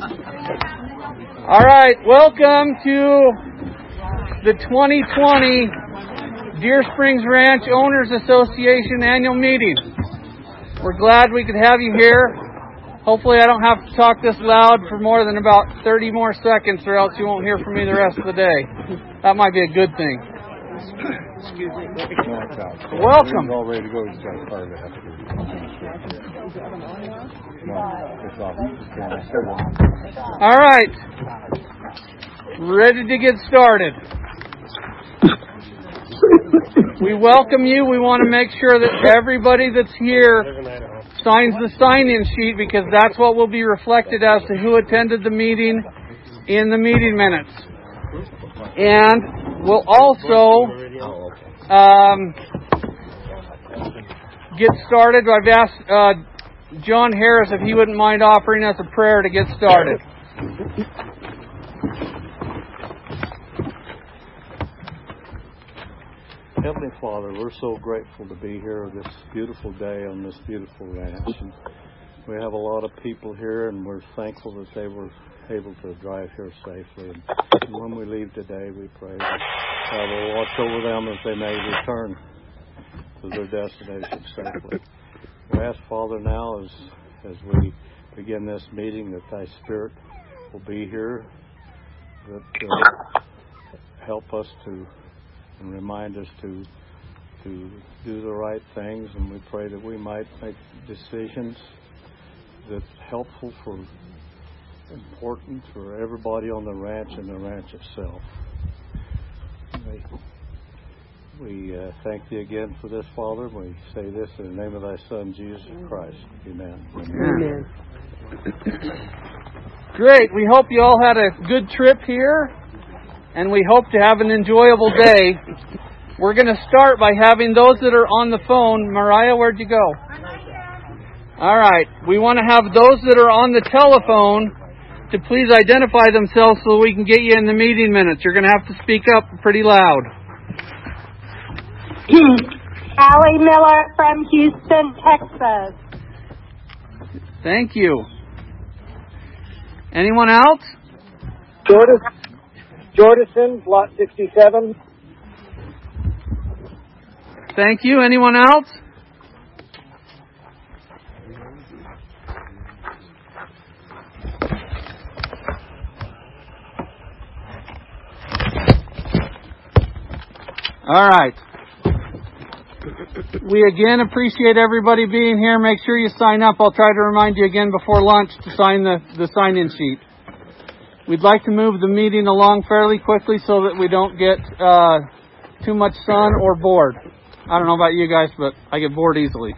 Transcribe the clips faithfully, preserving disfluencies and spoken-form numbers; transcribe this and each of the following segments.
All right, welcome to the twenty twenty Deer Springs Ranch Owners Association annual meeting. We're glad we could have you here. Hopefully I don't have to talk this loud for more than about thirty more seconds, or else you won't hear from me the rest of the day. That might be a good thing. Excuse me. Welcome. All ready to go. He's got a car that has to All right. Ready to get started. We welcome you. We want to make sure that everybody that's here signs the sign-in sheet, because that's what will be reflected as to who attended the meeting in the meeting minutes. And we'll also um, get started. I've asked uh, John Harris if he wouldn't mind offering us a prayer to get started. Heavenly Father, we're so grateful to be here this beautiful day on this beautiful ranch. And we have a lot of people here, and we're thankful that they were able to drive here safely. And when we leave today, we pray that God will watch over them as they may return to their destination safely. We ask, Father, now as as we begin this meeting, that Thy Spirit will be here, that uh, help us to and remind us to to do the right things, and we pray that we might make decisions that's helpful for, important for everybody on the ranch and the ranch itself. We, we uh, thank Thee again for this, Father. We say this in the name of Thy Son, Jesus Christ. Amen. Amen. Great. We hope you all had a good trip here, and we hope to have an enjoyable day. We're going to start by having those that are on the phone. Mariah, where'd you go? All right. We want to have those that are on the telephone to please identify themselves so we can get you in the meeting minutes. You're going to have to speak up pretty loud. Allie Miller from Houston, Texas. Thank you. Anyone else? Jordan, Jordison, Lot sixty-seven. Thank you. Anyone else? All right. We again appreciate everybody being here. Make sure you sign up. I'll try to remind you again before lunch to sign the, the sign-in sheet. We'd like to move the meeting along fairly quickly so that we don't get uh, too much sun or bored. I don't know about you guys, but I get bored easily.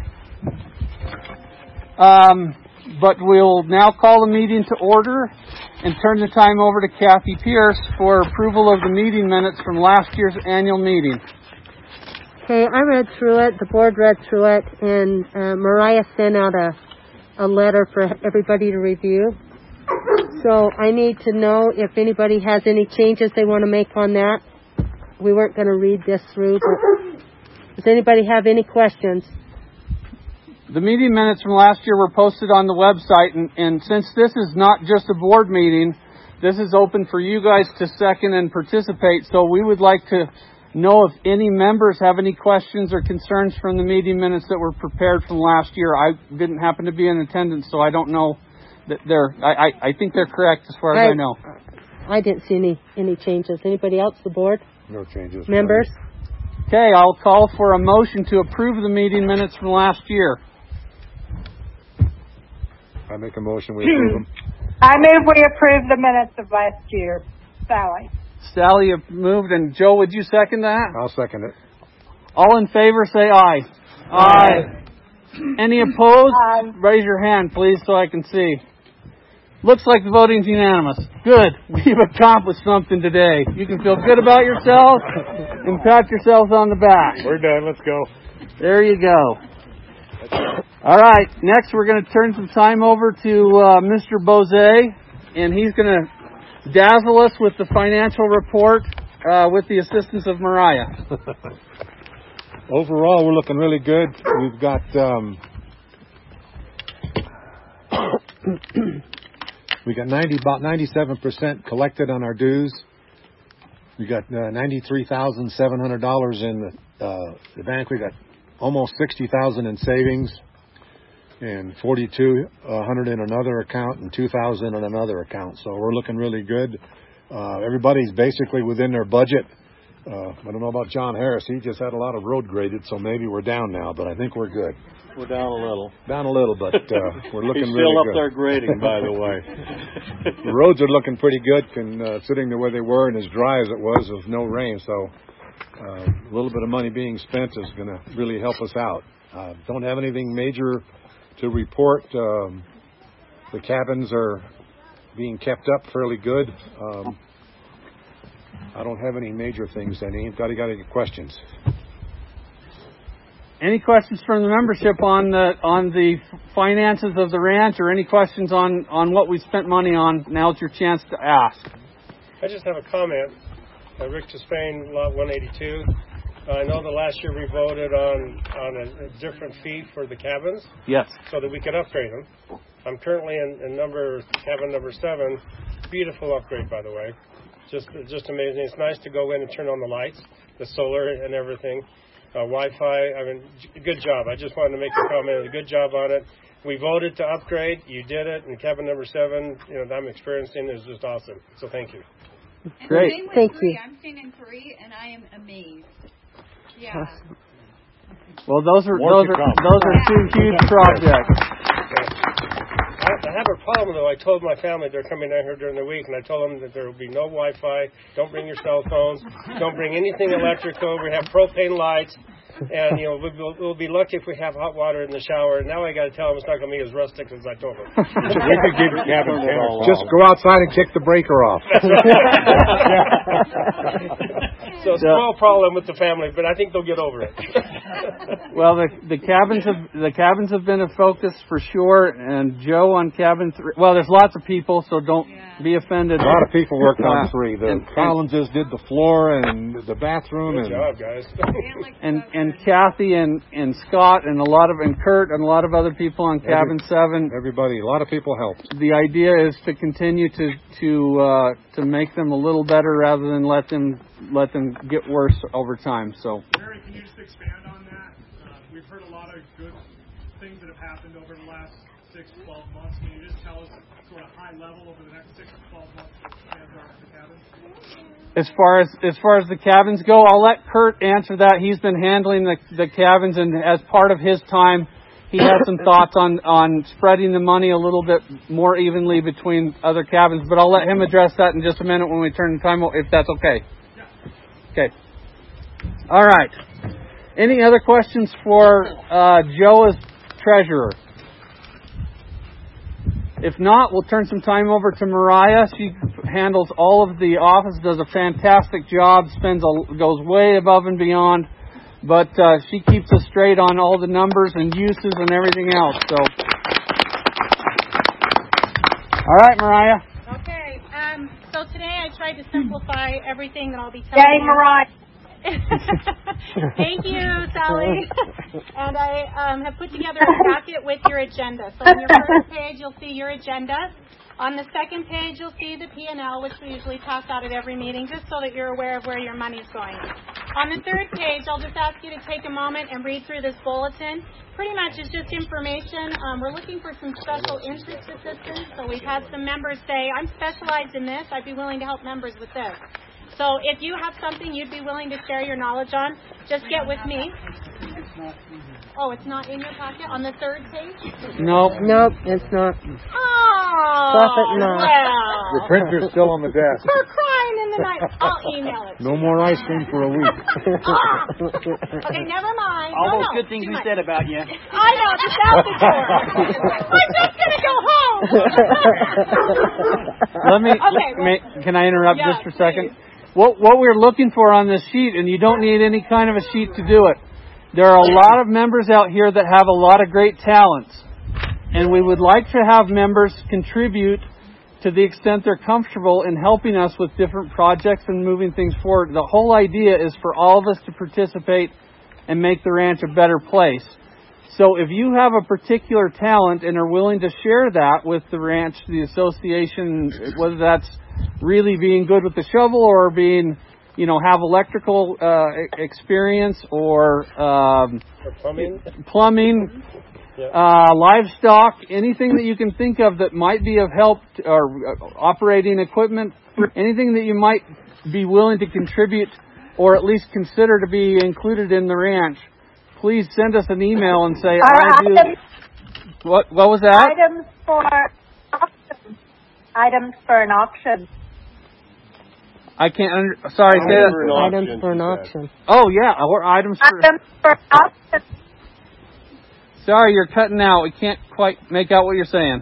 Um, but we'll now call the meeting to order and turn the time over to Kathy Pierce for approval of the meeting minutes from last year's annual meeting. Okay, I read through it, the board read through it, and uh, Mariah sent out a, a letter for everybody to review. So I need to know if anybody has any changes they want to make on that. We weren't going to read this through, but does anybody have any questions? The meeting minutes from last year were posted on the website, and, and since this is not just a board meeting, this is open for you guys to second and participate. So we would like to know if any members have any questions or concerns from the meeting minutes that were prepared from last year. I didn't happen to be in attendance, so I don't know that they're, I, I, I think they're correct as far as I, I know. I didn't see any, any changes. Anybody else, the board? No changes. Members? Okay, I'll call for a motion to approve the meeting minutes from last year. I make a motion we approve them. I move we approve the minutes of last year. Sally. Sally moved, and Joe, would you second that? I'll second it. All in favor, say aye. Aye. Aye. Any opposed? Aye. Raise your hand, please, so I can see. Looks like the voting's unanimous. Good. We've accomplished something today. You can feel good about yourselves and pat yourselves on the back. We're done. Let's go. There you go. All right. Next, we're going to turn some time over to uh, Mister Bose, and he's going to dazzle us with the financial report uh, with the assistance of Mariah. Overall, we're looking really good. We've got um, We got ninety, about ninety-seven percent collected on our dues. We got uh, ninety-three thousand seven hundred dollars in the, uh, the bank. We got almost sixty thousand in savings, and forty-two hundred in another account, and two thousand in another account. So we're looking really good. Uh, everybody's basically within their budget. Uh, I don't know about John Harris. He just had a lot of road graded, so maybe we're down now, but I think we're good. We're down a little. Down a little, but uh, we're looking He's really still up good. there grading, by the way. The roads are looking pretty good, and uh, sitting the way they were and as dry as it was with no rain. So uh, a little bit of money being spent is going to really help us out. Uh, don't have anything major to report. Um, the cabins are being kept up fairly good. Um, I don't have any major things. Any got got any questions? Any questions from the membership on the on the finances of the ranch, or any questions on, on what we spent money on? Now's your chance to ask. I just have a comment. Uh, Rick Despain, Lot one eighty-two. Uh, I know that last year we voted on on a, a different fee for the cabins, Yes. so that we could upgrade them. I'm currently in, in number cabin number seven. Beautiful upgrade, by the way. Just just amazing. It's nice to go in and turn on the lights, the solar and everything. Uh, Wi-Fi, I mean, good job. I just wanted to make a comment. A good job on it. We voted to upgrade. You did it. And cabin number seven, you know, that I'm experiencing is just awesome. So thank you. And Great. Same with Thank three. you. I'm staying in three, and I am amazed. Yeah. Awesome. Well, those are More those to are come. those are two huge projects. I, I have a problem, though. I told my family they're coming down here during the week, and I told them that there will be no Wi-Fi. Don't bring your cell phones. Don't bring anything electrical. We have propane lights. And, you know, we'll, we'll be lucky if we have hot water in the shower. Now I got to tell them it's not going to be as rustic as I told them. We could give the cabin Turn it all Just off. go outside and kick the breaker off. So it's a small problem with the family, but I think they'll get over it. Well, the the cabins have the cabins have been a focus for sure. And Joe on cabin three. Well, there's lots of people, so don't Yeah. be offended. A lot of people worked on Uh, three. The and- and- Collinses did the floor and the bathroom, Good and job, guys. And and Kathy and, and Scott and a lot of and Kurt and a lot of other people on cabin seven. everybody. A lot of people helped. The idea is to continue to to uh, to make them a little better rather than let them let them get worse over time. So Mary, can you just expand on that? Uh, we've heard a lot of good things that have happened over the last six to twelve months. Can you just tell us sort of high level over the next six to twelve months what the plans are for the cabins? as far as as far as the cabins go, I'll let Kurt answer that. He's been handling the the cabins, and as part of his time, he had some thoughts on on spreading the money a little bit more evenly between other cabins. But I'll let him address that in just a minute when we turn the time, if that's okay. Okay. All right. Any other questions for uh, Joe as treasurer? If not, we'll turn some time over to Mariah. She handles all of the office, does a fantastic job, spends a, goes way above and beyond. But uh, she keeps us straight on all the numbers and uses and everything else. So, all right, Mariah. Okay. Um, so today I tried to simplify everything that I'll be telling Yay, you. Mariah. Thank you, Sally. And I um, have put together a packet with your agenda. So on your first page, you'll see your agenda. On the second page, you'll see the P and L, which we usually toss out at every meeting, just so that you're aware of where your money's going. On the third page, I'll just ask you to take a moment and read through this bulletin. Pretty much it's just information. Um, we're looking for some special interest assistance. So we've had some members say, I'm specialized in this. I'd be willing to help members with this. So if you have something you'd be willing to share your knowledge on, just get with me. Oh, it's not in your pocket on the third page? No. Nope, it's not. Oh, Profit no. well. The printer's still on the desk. For crying in the night. I'll email it. No more ice cream for a week. Ah. Okay, never mind. All no, those no, good things too we much. said about you. I know, just out the door. I'm just going to go home. Let me. Okay, well, may, can I interrupt yeah, just for a second? What what we're looking for on this sheet, and you don't need any kind of a sheet to do it. There are a lot of members out here that have a lot of great talents, and we would like to have members contribute to the extent they're comfortable in helping us with different projects and moving things forward. The whole idea is for all of us to participate and make the ranch a better place. So if you have a particular talent and are willing to share that with the ranch, the association, whether that's really being good with the shovel or being, you know, have electrical uh, experience or, um, or plumbing, plumbing yep. uh, livestock, anything that you can think of that might be of help, to, or uh, operating equipment, anything that you might be willing to contribute or at least consider to be included in the ranch, please send us an email and say, I do. What, what was that? Items for auction. Items for an auction. I can't under, sorry, say that. Items for an auction. Oh, yeah, or items for... Items for auction. Sorry, you're cutting out. We can't quite make out what you're saying.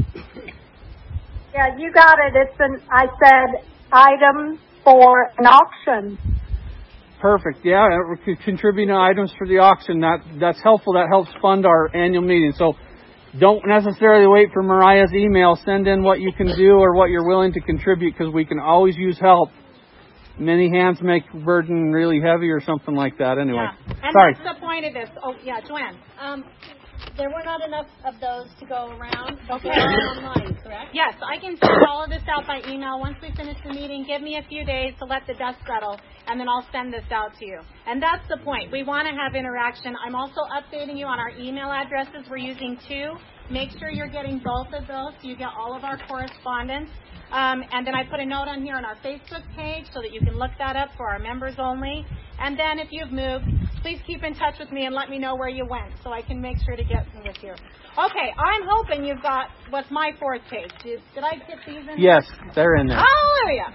Yeah, you got it. It's an, I said, items for an auction. Perfect. Yeah, we're contributing items for the auction. That That's helpful. That helps fund our annual meeting. So don't necessarily wait for Mariah's email. Send in what you can do or what you're willing to contribute, because we can always use help. Many hands make burden really heavy or something like that. Anyway, yeah. And sorry. that's the point of this. Oh, yeah, Joanne. Um, there were not enough of those to go around. Okay. Online, correct? Yes, I can send all of this out by email. Once we finish the meeting, give me a few days to let the dust settle, and then I'll send this out to you. And that's the point. We want to have interaction. I'm also updating you on our email addresses. We're using two. Make sure you're getting both of those so you get all of our correspondence. Um, and then I put a note on here on our Facebook page so that you can look that up for our members only. And then if you've moved, please keep in touch with me and let me know where you went so I can make sure to get them with you. Okay, I'm hoping you've got what's my fourth page. Did, did I get these in? Yes, they're in there. Hallelujah.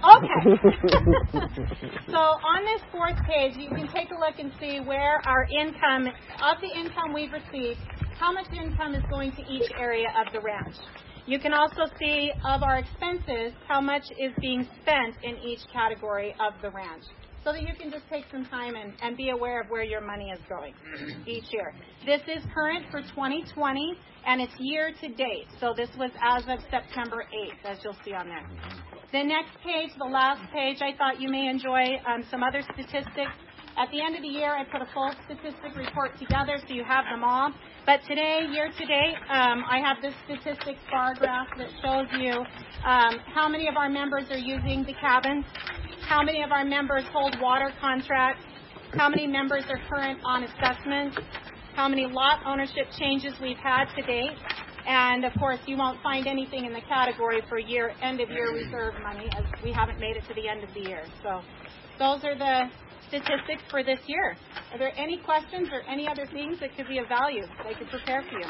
Okay. So on this fourth page, you can take a look and see where our income, of the income we've received, how much income is going to each area of the ranch. You can also see of our expenses how much is being spent in each category of the ranch, so that you can just take some time and, and be aware of where your money is going each year. This is current for twenty twenty, and it's year to date. So this was as of September eighth, as you'll see on there. The next page, the last page, I thought you may enjoy um, some other statistics. At the end of the year, I put a full statistic report together so you have them all. But today, year to date, um, I have this statistics bar graph that shows you um, how many of our members are using the cabins, how many of our members hold water contracts, how many members are current on assessments, how many lot ownership changes we've had to date. And, of course, you won't find anything in the category for year end-of-year reserve money, as we haven't made it to the end of the year. So those are the statistics for this year. Are there any questions or any other things that could be of value that I could prepare for you?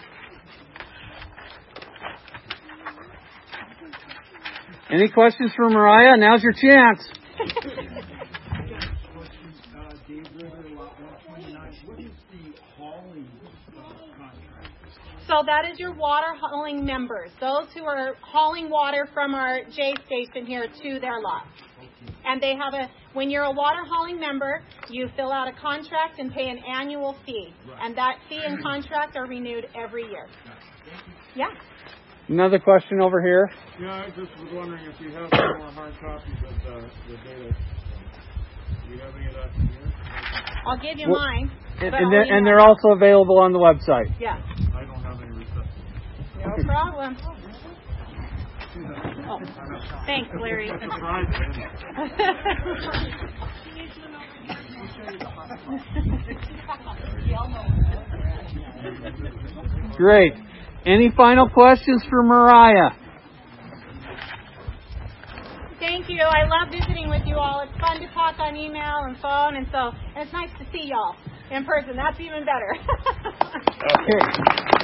Any questions for Mariah? Now's your chance. So that is your water hauling members, those who are hauling water from our J station here to their lots. And they have a, when you're a water hauling member, you fill out a contract and pay an annual fee. And that fee and contract are renewed every year. Yeah. Another question over here. Yeah, I just was wondering if you have some more hard copies of the, the data. Do you have any of that here? I'll give you well, mine. And, and, they're, and they're also available on the website. Yeah. I don't have any receptacles. No problem. Oh, thanks, Larry. Great. Any final questions for Mariah? Thank you. I love visiting with you all. It's fun to talk on email and phone, and so and it's nice to see y'all in person. That's even better. Okay.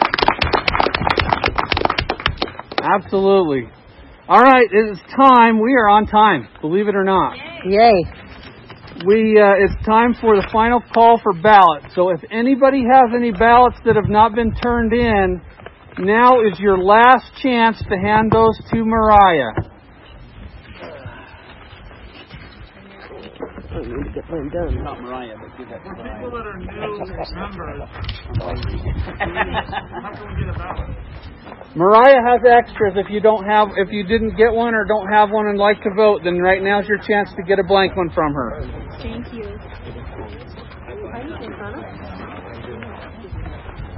Absolutely. All right, it is time. We are on time, believe it or not. Yay. We uh, it's time for the final call for ballots. So if anybody has any ballots that have not been turned in, now is your last chance to hand those to Mariah. I need to get mine done. Not Mariah, but give that to For Mariah. people that are new members, how can we get a ballot? Mariah has extras. If you don't have, if you didn't get one or don't have one and like to vote, then right now's your chance to get a blank one from her. Thank you.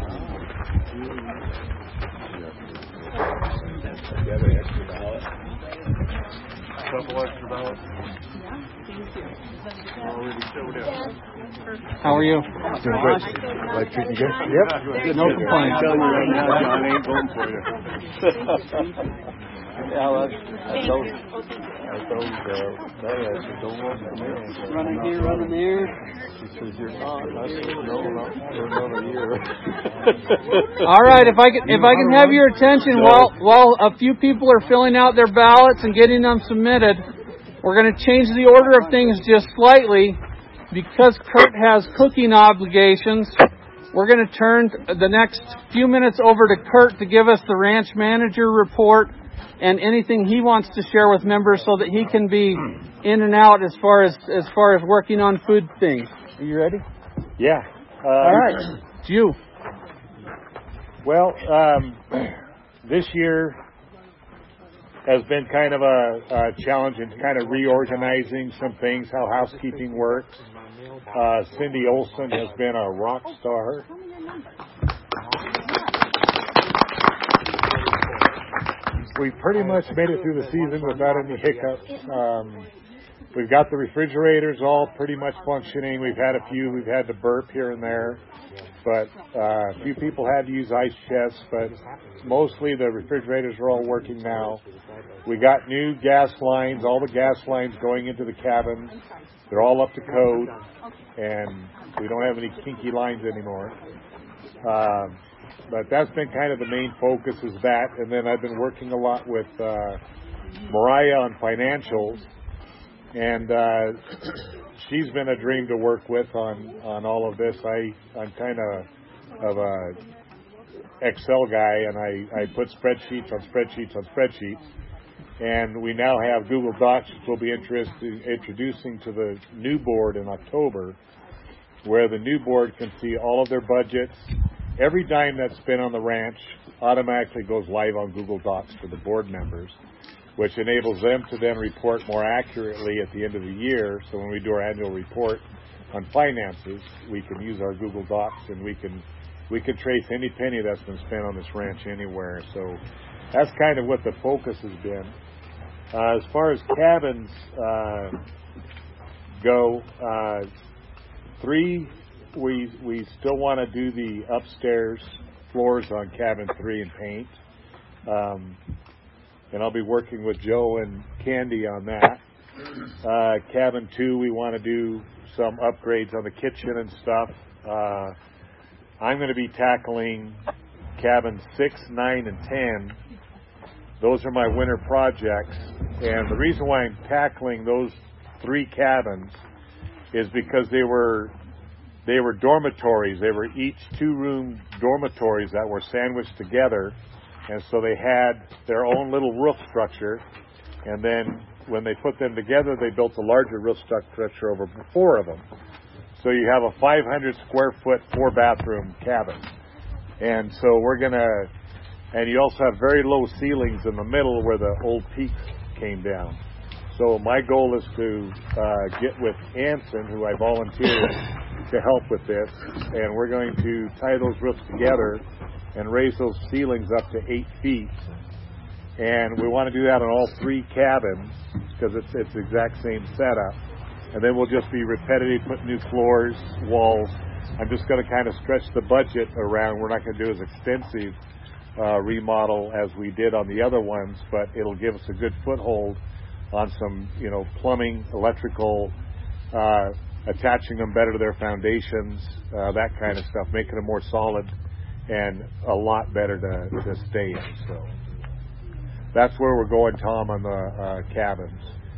You have an extra ballot? A couple extra ballots? Already showed up. How are you? Doing great. Like treating you good? Yep. No complaints. I'm telling you right now, John ain't voting for you. Yeah, that's, that's those, that's those, uh, they actually don't vote for me. Running here, running there. She says, you're not. I said, no, not for another year. All right, if I can, if I can have your attention while while a few people are filling out their ballots and getting them submitted, we're going to change the order of things just slightly because Kurt has cooking obligations. We're going to turn the next few minutes over to Kurt to give us the ranch manager report and anything he wants to share with members so that he can be in and out as far as as far as working on food things. Are you ready? Yeah. Uh, All right. It's you. Well, um, this year has been kind of a, a challenge in kind of reorganizing some things, how housekeeping works. Uh, Cindy Olson has been a rock star. We pretty much made it through the season without any hiccups. Um, we've got the refrigerators all pretty much functioning. We've had a few. We've had to burp here and there. But uh, a few people had to use ice chests. But mostly the refrigerators are all working now. We got new gas lines, all the gas lines going into the cabins. They're all up to code. And we don't have any kinky lines anymore. Um, But that's been kind of the main focus is that. And then I've been working a lot with uh, Mariah on financials. And uh, she's been a dream to work with on, on all of this. I, I'm kind of of a Excel guy, and I, I put spreadsheets on spreadsheets on spreadsheets. And we now have Google Docs, which we'll be interested, introducing to the new board in October, where the new board can see all of their budgets. Every dime that's spent on the ranch automatically goes live on Google Docs for the board members, which enables them to then report more accurately at the end of the year. So when we do our annual report on finances, we can use our Google Docs and we can we can trace any penny that's been spent on this ranch anywhere. So that's kind of what the focus has been. Uh, as far as cabins uh, go, uh, three. We we still want to do the upstairs floors on cabin three and paint. Um, and I'll be working with Joe and Candy on that. Uh, cabin two, we want to do some upgrades on the kitchen and stuff. Uh, I'm going to be tackling cabin six, nine, and ten. Those are my winter projects. And the reason why I'm tackling those three cabins is because they were They were dormitories. They were each two-room dormitories that were sandwiched together. And so they had their own little roof structure. And then when they put them together, they built a larger roof structure over four of them. So you have a five hundred square foot, four bathroom cabin. And so we're going to, and you also have very low ceilings in the middle where the old peaks came down. So my goal is to uh, get with Anson, who I volunteered to help with this, and we're going to tie those roofs together and raise those ceilings up to eight feet. And we want to do that on all three cabins because it's it's the exact same setup. And then we'll just be repetitive, put new floors, walls. I'm just going to kind of stretch the budget around. We're not going to do as extensive uh, remodel as we did on the other ones, but it'll give us a good foothold on some, you know, plumbing, electrical, uh, attaching them better to their foundations, uh, that kind of stuff, making them more solid and a lot better to, to stay in. So that's where we're going, Tom, on the uh, cabins.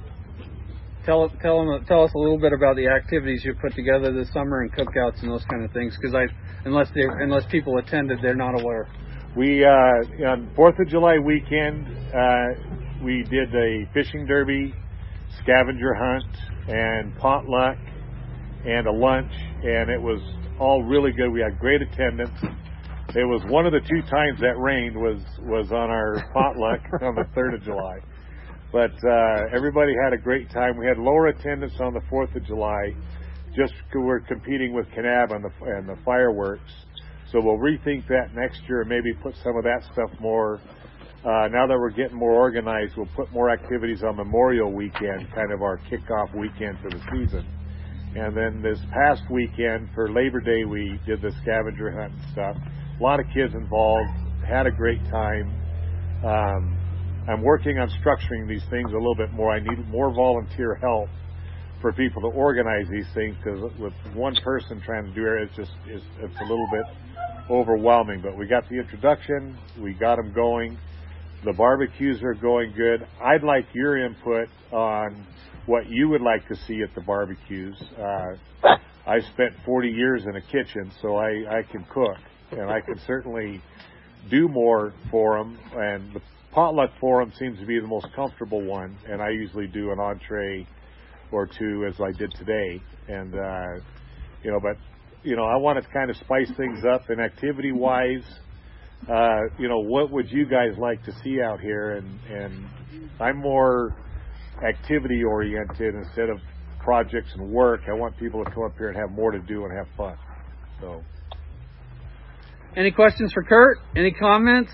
Tell tell them tell us a little bit about the activities you put together this summer and cookouts and those kind of things, because I unless they unless people attended, they're not aware. We uh, on Fourth of July weekend uh, we did a fishing derby, scavenger hunt, and potluck, and a lunch, and it was all really good. We had great attendance. It was one of the two times that rained was was on our potluck on the third of July. But uh, everybody had a great time. We had lower attendance on the fourth of July, just we're competing with Kanab and the and the fireworks. So we'll rethink that next year and maybe put some of that stuff more. Uh, now that we're getting more organized, we'll put more activities on Memorial Weekend, kind of our kickoff weekend for the season. And then this past weekend for Labor Day, we did the scavenger hunt and stuff. A lot of kids involved, had a great time. Um, I'm working on structuring these things a little bit more. I need more volunteer help for people to organize these things, because with one person trying to do it, it's just it's, it's a little bit overwhelming. But we got the introduction, we got them going. The barbecues are going good. I'd like your input on what you would like to see at the barbecues. Uh, I spent forty years in a kitchen, so I, I can cook, and I can certainly do more for them. And the potluck for them seems to be the most comfortable one, and I usually do an entree or two, as I did today. And, uh, you know, but, you know, I want to kind of spice things up. And activity-wise, uh, you know, what would you guys like to see out here? And, and I'm more activity-oriented instead of projects and work. I want people to come up here and have more to do and have fun. So, any questions for Kurt? Any comments?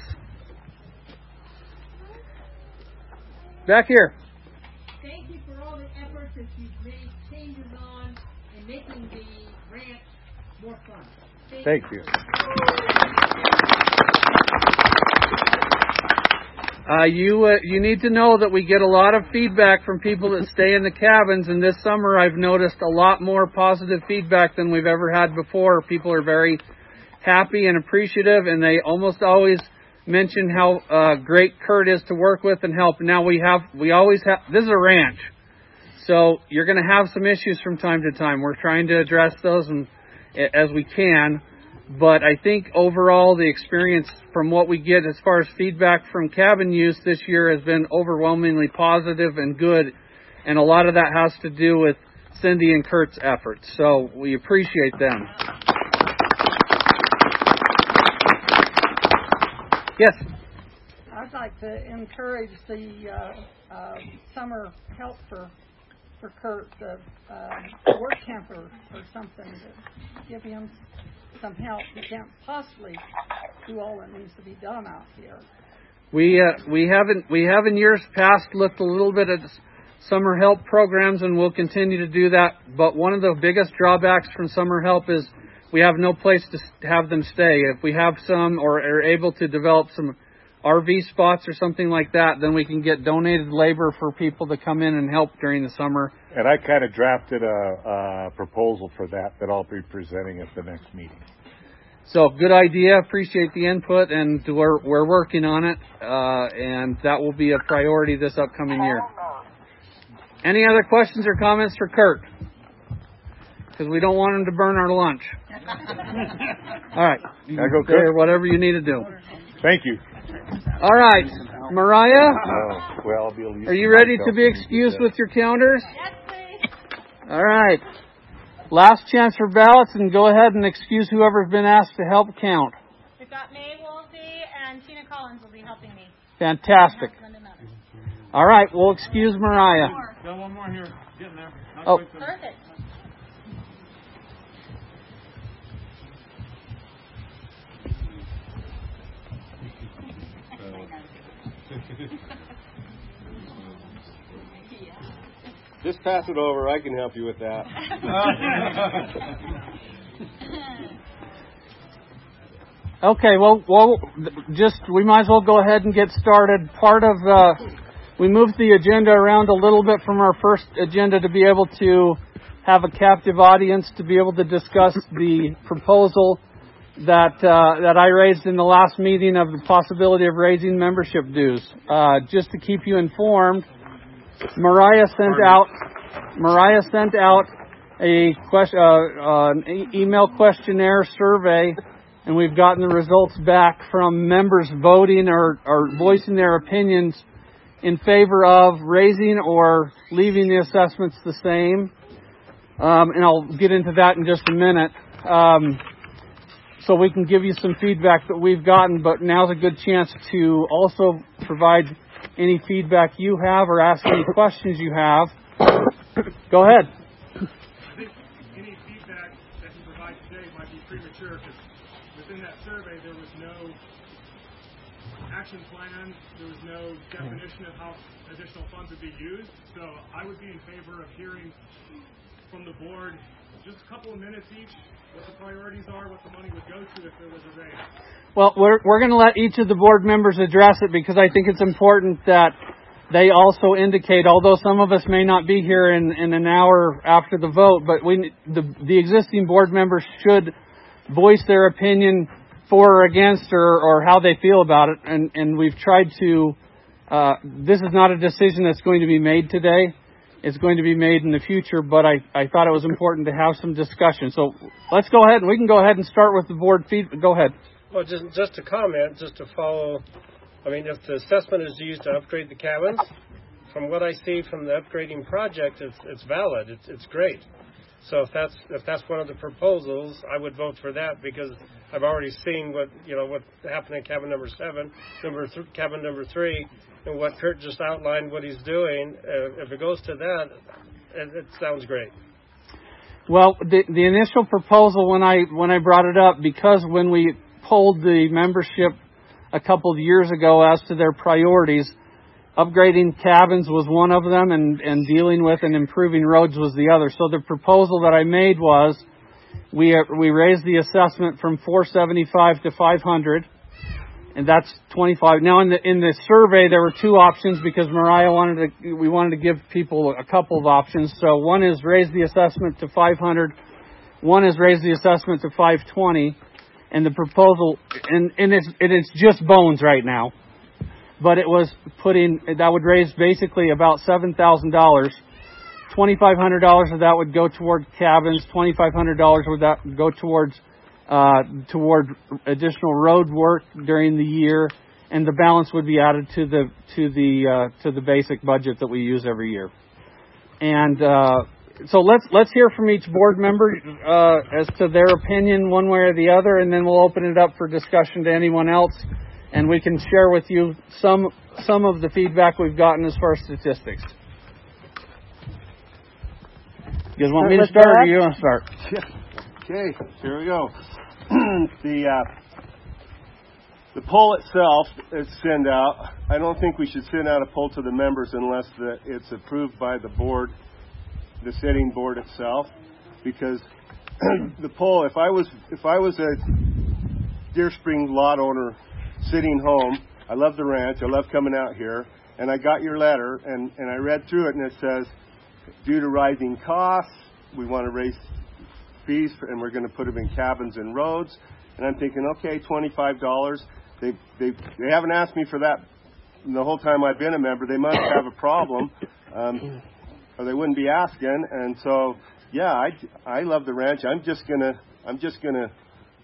Back here. Thank you for all the efforts that you've made changes on and making the ranch more fun. Thank, Thank you. Uh, you uh, you need to know that we get a lot of feedback from people that stay in the cabins, and this summer I've noticed a lot more positive feedback than we've ever had before. People are very happy and appreciative, and they almost always mention how uh, great Kurt is to work with and help. Now we have we always have this is a ranch, so you're going to have some issues from time to time. We're trying to address those and, as we can. But I think overall the experience from what we get as far as feedback from cabin use this year has been overwhelmingly positive and good. And a lot of that has to do with Cindy and Kurt's efforts. So we appreciate them. Yes? I'd like to encourage the uh, uh, summer help for, for Kurt, the uh, work camper or something, to give him some help. He can't possibly do all that needs to be done out here. We uh, we haven't we have in years past looked a little bit at summer help programs, and we'll continue to do that. But one of the biggest drawbacks from summer help is we have no place to have them stay. If we have some or are able to develop some R V spots or something like that, then we can get donated labor for people to come in and help during the summer. And I kind of drafted a, a proposal for that that I'll be presenting at the next meeting. So good idea. Appreciate the input, and we're we're working on it, uh, and that will be a priority this upcoming year. Any other questions or comments for Kurt? Because we don't want him to burn our lunch. All right. You can go, Kurt? Whatever you need to do. Thank you. All right. Mariah? Uh, well, I'll be able to use Are you ready to be excused with your counters? Yes, please. All right. Last chance for ballots, and go ahead and excuse whoever's been asked to help count. We've got May Woolsey and Tina Collins will be helping me. Fantastic. All right, we'll excuse Mariah. Got one more here. Getting there. Not Oh. Perfect. Just pass it over. I can help you with that. Okay, well, well, just we might as well go ahead and get started. Part of uh, we moved the agenda around a little bit from our first agenda to be able to have a captive audience to be able to discuss the proposal that uh, that I raised in the last meeting of the possibility of raising membership dues. Uh, just to keep you informed, Mariah sent out Mariah sent out a question, uh, uh, an e- email questionnaire survey, and we've gotten the results back from members voting or, or voicing their opinions in favor of raising or leaving the assessments the same. Um, and I'll get into that in just a minute. Um, so we can give you some feedback that we've gotten, but now's a good chance to also provide any feedback you have or ask any questions you have. Go ahead. I think any feedback that you provide today might be premature because within that action plan. There was no definition of how additional funds would be used. So I would be in favor of hearing from the board just a couple of minutes each what the priorities are, what the money would go to if there was a raise. Well, we're we're going to let each of the board members address it because I think it's important that they also indicate, although some of us may not be here in, in an hour after the vote, but we the the existing board members should voice their opinion for or against or, or how they feel about it. And, and we've tried to, uh, this is not a decision that's going to be made today. It's going to be made in the future, but I, I thought it was important to have some discussion. So let's go ahead and we can go ahead and start with the board feed. Go ahead. Well, just, just to comment, just to follow, I mean, if the assessment is used to upgrade the cabins, from what I see from the upgrading project, it's, it's valid. It's, it's great. So if that's if that's one of the proposals, I would vote for that because I've already seen what you know what happened in cabin number seven, number th- cabin number three, and what Kurt just outlined what he's doing. Uh, if it goes to that, it, it sounds great. Well, the the initial proposal when I when I brought it up, because when we polled the membership a couple of years ago as to their priorities, upgrading cabins was one of them, and, and dealing with and improving roads was the other. So the proposal that I made was we we raised the assessment from four seventy-five to five hundred, and that's twenty-five. Now in the in the survey there were two options because Mariah wanted to we wanted to give people a couple of options. So one is raise the assessment to five hundred, one is raise the assessment to five twenty, and the proposal and and it's it is just bones right now. But it was putting, that would raise basically about seven thousand dollars. twenty-five hundred dollars of that would go toward cabins. twenty-five hundred dollars would that go towards, uh, toward additional road work during the year. And the balance would be added to the, to the, uh, to the basic budget that we use every year. And, uh, so let's, let's hear from each board member, uh, as to their opinion one way or the other. And then we'll open it up for discussion to anyone else. And we can share with you some some of the feedback we've gotten as far as statistics. You guys want me to start or do you want to start? Okay, here we go. the uh, the poll itself is sent out. I don't think we should send out a poll to the members unless the, it's approved by the board, the sitting board itself, because the poll. If I was if I was a Deer Spring lot owner sitting home, I love the ranch, I love coming out here, and I got your letter, and, and I read through it, and it says, due to rising costs, we want to raise fees, for, and we're going to put them in cabins and roads, and I'm thinking, okay, twenty-five dollars, they, they, they haven't asked me for that the whole time I've been a member, they must have a problem, um, or they wouldn't be asking, and so, yeah, I, I love the ranch, I'm just going to, I'm just going to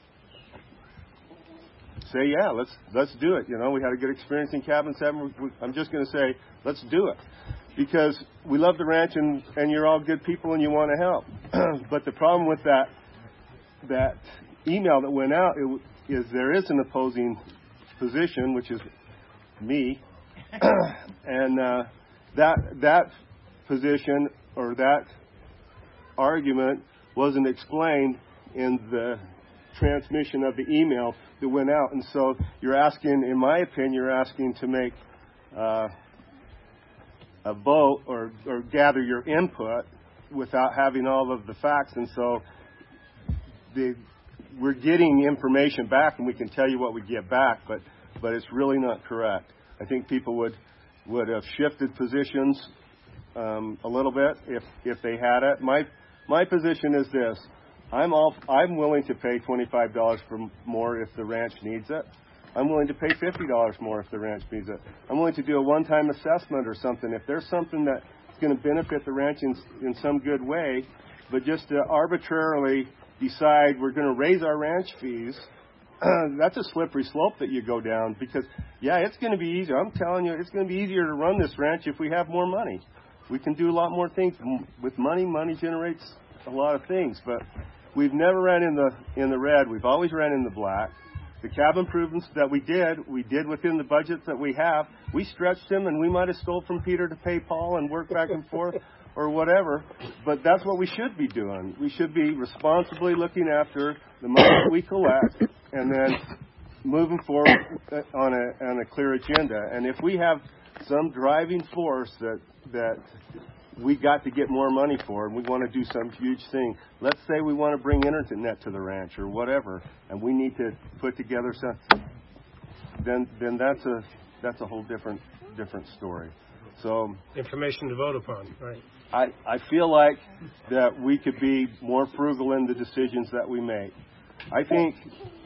say, yeah, let's let's do it. You know, we had a good experience in Cabin seven. We, I'm just going to say, let's do it. Because we love the ranch and, and you're all good people and you want to help. But the problem with that that email that went out it, is there is an opposing position, which is me. and uh, that that position or that argument wasn't explained in the transmission of the email that went out, and so you're asking, in my opinion, you're asking to make uh, a vote or, or gather your input without having all of the facts, and so the, we're getting information back, and we can tell you what we get back, but but it's really not correct. I think people would would have shifted positions um, a little bit if if they had it. My my position is this. I'm all, I'm willing to pay twenty-five dollars for more if the ranch needs it. I'm willing to pay fifty dollars more if the ranch needs it. I'm willing to do a one-time assessment or something. If there's something that's going to benefit the ranch in, in some good way, but just to arbitrarily decide we're going to raise our ranch fees, that's a slippery slope that you go down because, yeah, it's going to be easier. I'm telling you, it's going to be easier to run this ranch if we have more money. We can do a lot more things. With money, money generates a lot of things, but we've never ran in the in the red. We've always ran in the black. The cabin improvements that we did, we did within the budgets that we have. We stretched them, and we might have stole from Peter to pay Paul and work back and forth or whatever, but that's what we should be doing. We should be responsibly looking after the money that we collect and then moving forward on a on a clear agenda. And if we have some driving force that that we got to get more money for, and we want to do some huge thing. Let's say we want to bring internet to the ranch or whatever, and we need to put together some. Then then that's a that's a whole different different story. So information to vote upon, right? I, I feel like that we could be more frugal in the decisions that we make. I think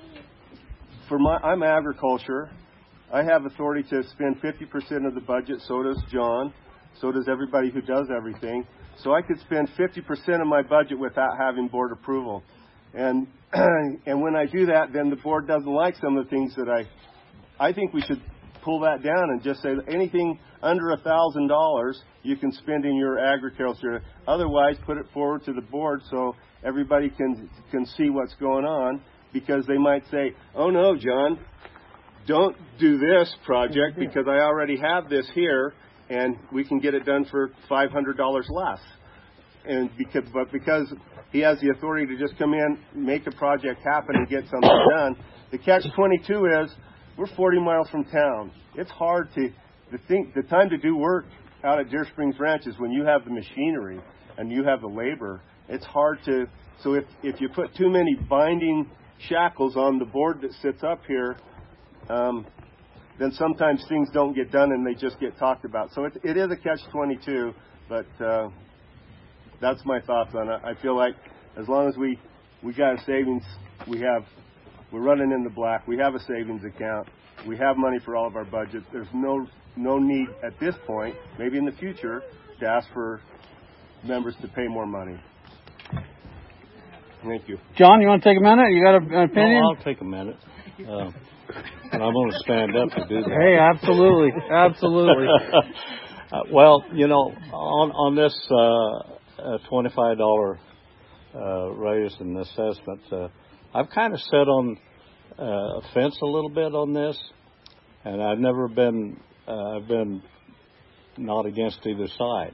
for my I'm agriculture. I have authority to spend fifty percent of the budget. So does John. So does everybody who does everything. So I could spend fifty percent of my budget without having board approval. And and when I do that, then the board doesn't like some of the things that I. I think we should pull that down and just say that anything under a thousand dollars you can spend in your agriculture. Otherwise, put it forward to the board so everybody can can see what's going on. Because they might say, "Oh no, John, don't do this project because I already have this here, and we can get it done for five hundred dollars less." And because, but because he has the authority to just come in, make a project happen, and get something done, the catch twenty-two is we're forty miles from town. It's hard to the think the time to do work out at Deer Springs Ranch is when you have the machinery and you have the labor. It's hard to so if if you put too many binding shackles on the board that sits up here. Um, then sometimes things don't get done and they just get talked about. So it, it is a catch twenty-two, but uh, that's my thoughts on it. I feel like as long as we we got a savings, we have we're running in the black. We have a savings account. We have money for all of our budgets. There's no no need at this point, maybe in the future, to ask for members to pay more money. Thank you. John, you want to take a minute? You got an opinion? Oh, I'll take a minute. Uh, and I'm going to stand up to do that. Hey, absolutely, absolutely. uh, well, you know, on on this uh, uh, twenty-five dollars uh, raise in assessment, uh, I've kind of sat on uh, a fence a little bit on this, and I've never been uh, I've been not against either side.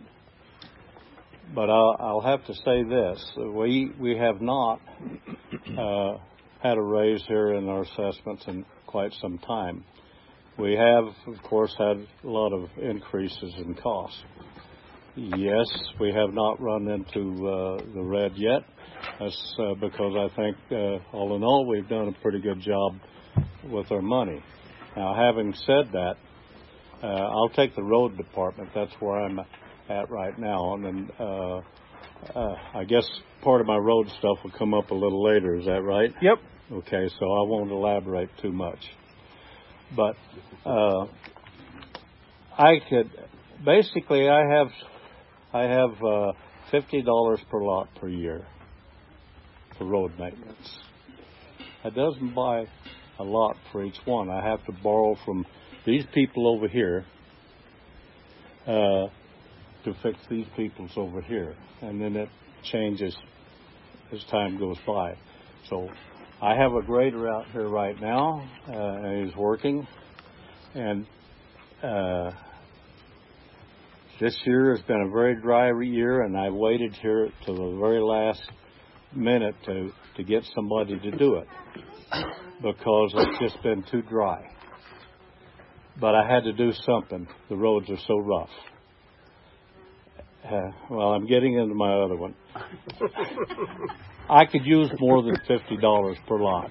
But I'll, I'll have to say this: we we have not uh, had a raise here in our assessments in quite some time. We have, of course, had a lot of increases in costs. Yes, we have not run into uh, the red yet. That's uh, because I think, uh, all in all, we've done a pretty good job with our money. Now, having said that, uh, I'll take the road department. That's where I'm at right now, and then uh, uh, I guess part of my road stuff will come up a little later. Is that right? Yep. Okay, so I won't elaborate too much. But uh, I could basically I have I have uh, fifty dollars per lot per year for road maintenance. That doesn't buy a lot for each one. I have to borrow from these people over here uh, to fix these people's over here, and then it changes as time goes by. So I have a grader out here right now, uh, and he's working, and uh, this year has been a very dry year, and I waited here to the very last minute to, to get somebody to do it because it's just been too dry. But I had to do something. The roads are so rough. Uh, well, I'm getting into my other one. I could use more than fifty dollars per lot.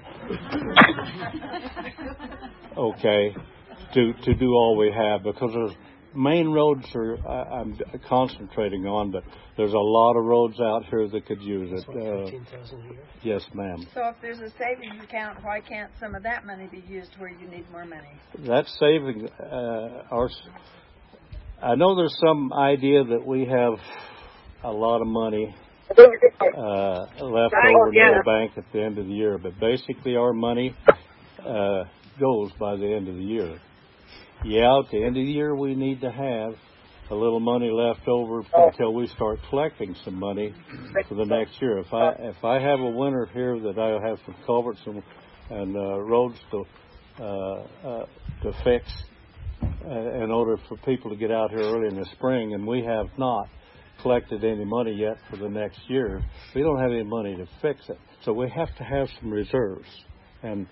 Okay, to to do all we have, because there's main roads are I, I'm concentrating on, but there's a lot of roads out here that could use it. Uh, yes, ma'am. So if there's a savings account, why can't some of that money be used where you need more money? That's saving uh, our. I know there's some idea that we have a lot of money uh, left over in the bank at the end of the year, but basically our money uh, goes by the end of the year. Yeah, at the end of the year we need to have a little money left over until we start collecting some money for the next year. If I if I have a winter here that I have some culverts and, and uh, roads to uh, uh, to fix, Uh, in order for people to get out here early in the spring, and we have not collected any money yet for the next year. We don't have any money to fix it. So we have to have some reserves. And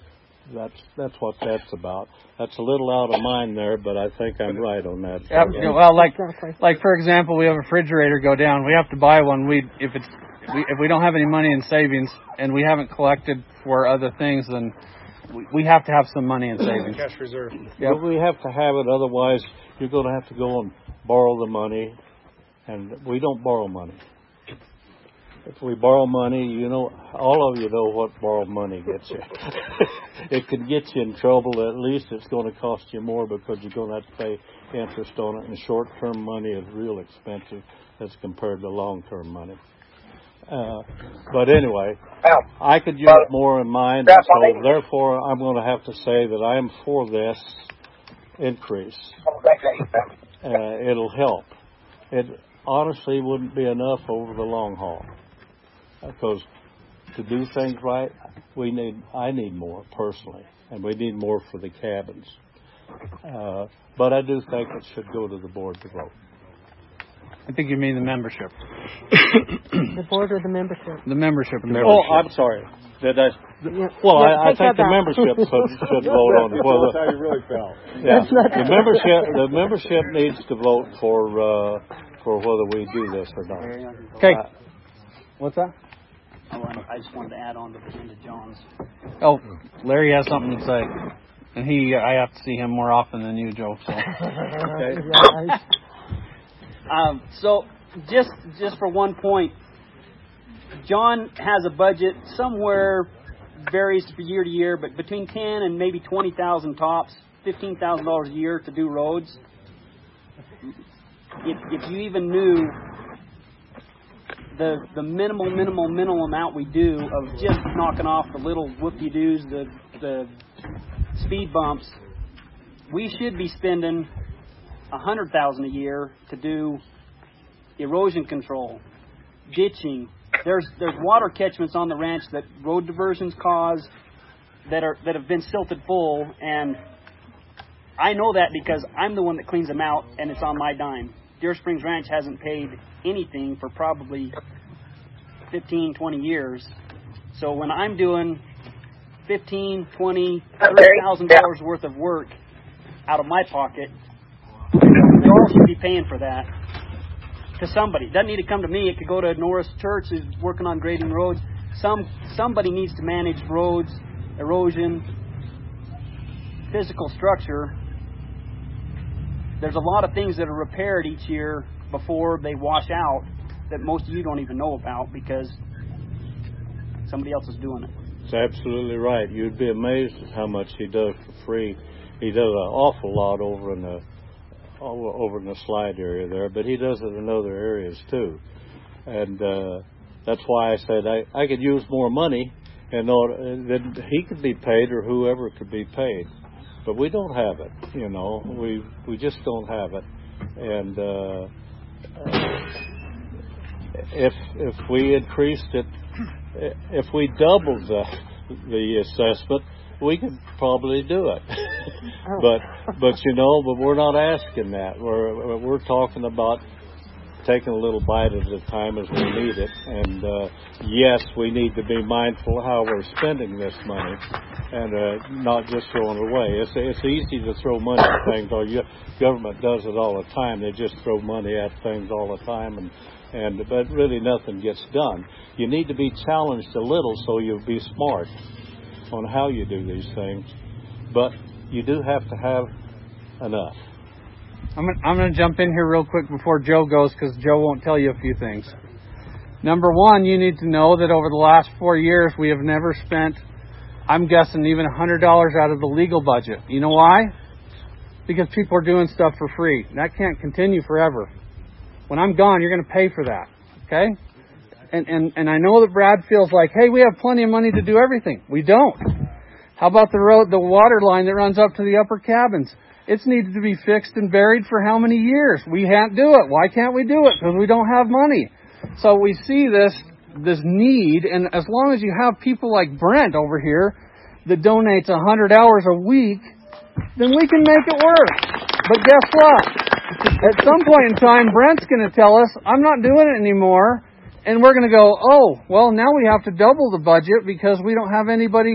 That's that's what that's about. That's a little out of mine there, but I think I'm right on that. Yep. Yeah, well, like like for example, we have a refrigerator go down. We have to buy one. We if it's we, if we don't have any money in savings and we haven't collected for other things, then we, we have to have some money in savings. Cash reserve. Yep. But we have to have it. Otherwise, you're going to have to go and borrow the money, and we don't borrow money. If we borrow money, you know, all of you know what borrowed money gets you. It can get you in trouble. At least it's going to cost you more because you're going to have to pay interest on it. And short-term money is real expensive as compared to long-term money. Uh, but anyway, I could use more in mine. So therefore, I'm going to have to say that I am for this increase. Uh, it'll help. It honestly wouldn't be enough over the long haul. Because to do things right, we need. I need more personally, and we need more for the cabins. Uh, but I do think it should go to the board to vote. I think you mean the membership. The board or the membership? The membership. The membership. Oh, I'm sorry. Did I? Yeah. Well, yeah, I, I think the membership should, should vote on it. Well, That's how you really felt. Yeah, the membership. The membership needs to vote for uh, for whether we do this or not. Okay. Uh, What's that? I just wanted to add on to the end of John's. Oh, Larry has something to say, and he I have to see him more often than you, Joe. So. Okay. um, so just just for one point, John has a budget somewhere, varies from year to year, but between ten and maybe twenty thousand tops, fifteen thousand dollars a year to do roads. If if you even knew the the minimal, minimal, minimal amount we do of just knocking off the little whoop-de-doos, the the speed bumps, we should be spending a hundred thousand a year to do erosion control, ditching. There's there's water catchments on the ranch that road diversions cause that are that have been silted full, and I know that because I'm the one that cleans them out, and it's on my dime. Deer Springs Ranch hasn't paid anything for probably fifteen, twenty years. So when I'm doing fifteen, twenty, thirty thousand dollars worth of work out of my pocket, they all should be paying for that to somebody. It doesn't need to come to me. It could go to Norris Church, who's working on grading roads. Some somebody needs to manage roads, erosion, physical structure. There's a lot of things that are repaired each year before they wash out that most of you don't even know about because somebody else is doing it. It's absolutely right. You'd be amazed at how much he does for free. He does an awful lot over in the over in the slide area there, but he does it in other areas too. And uh, that's why I said I, I could use more money, and then he could be paid or whoever could be paid. But we don't have it, you know. We we just don't have it, and uh, if if we increased it, if we doubled the the assessment, we could probably do it. but but you know, but we're not asking that. We're we're talking about taking a little bite at a time as we need it. And uh, yes, we need to be mindful of how we're spending this money and uh, not just throwing it away. It's it's easy to throw money at things. Or you, government does it all the time. They just throw money at things all the time, and and but really nothing gets done. You need to be challenged a little so you'll be smart on how you do these things. But you do have to have enough. I'm gonna, I'm going to jump in here real quick before Joe goes because Joe won't tell you a few things. Number one, you need to know that over the last four years we have never spent, I'm guessing, even one hundred dollars out of the legal budget. You know why? Because people are doing stuff for free. That can't continue forever. When I'm gone, you're going to pay for that. Okay? And, and, and I know that Brad feels like, hey, we have plenty of money to do everything. We don't. How about the road, the water line that runs up to the upper cabins? It's needed to be fixed and buried for how many years? We can't do it. Why can't we do it? Because we don't have money. So we see this this need, and as long as you have people like Brent over here that donates one hundred hours a week, then we can make it work. But guess what? At some point in time, Brent's going to tell us, I'm not doing it anymore, and we're going to go, oh, well, now we have to double the budget because we don't have anybody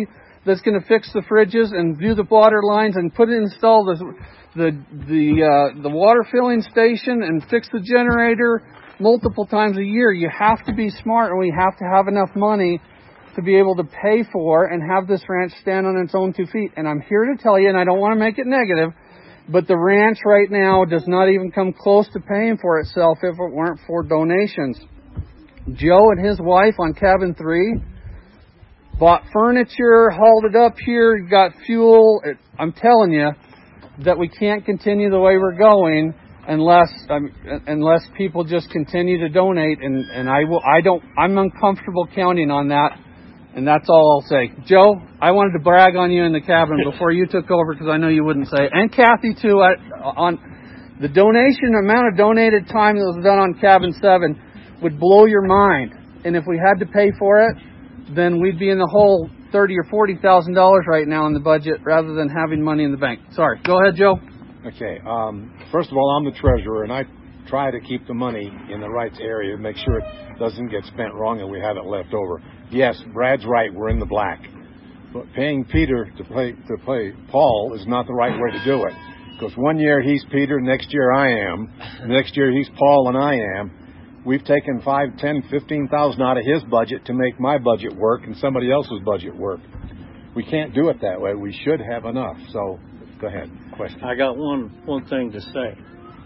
that's going to fix the fridges and do the water lines and put in, install the the the uh, the water filling station and fix the generator multiple times a year. You have to be smart, and we have to have enough money to be able to pay for and have this ranch stand on its own two feet. And I'm here to tell you, and I don't want to make it negative, but the ranch right now does not even come close to paying for itself if it weren't for donations. Joe and his wife on cabin three bought furniture, hauled it up here, got fuel. It, I'm telling you that we can't continue the way we're going unless um, unless people just continue to donate. And, and I will. I don't. I'm uncomfortable counting on that. And that's all I'll say. Joe, I wanted to brag on you in the cabin before you took over because I know you wouldn't say. And Kathy, too, I, on the donation amount of donated time that was done on cabin seven would blow your mind. And if we had to pay for it, then we'd be in the hole thirty or forty thousand dollars right now in the budget rather than having money in the bank. Sorry. Go ahead, Joe. Okay. Um, first of all, I'm the treasurer, and I try to keep the money in the right area, make sure it doesn't get spent wrong and we have it left over. Yes, Brad's right. We're in the black. But paying Peter to play to play Paul is not the right way to do it. Because one year he's Peter, next year I am. Next year he's Paul and I am. We've taken five, ten, fifteen thousand out of his budget to make my budget work and somebody else's budget work. We can't do it that way. We should have enough. So go ahead. Question. I got one one thing to say.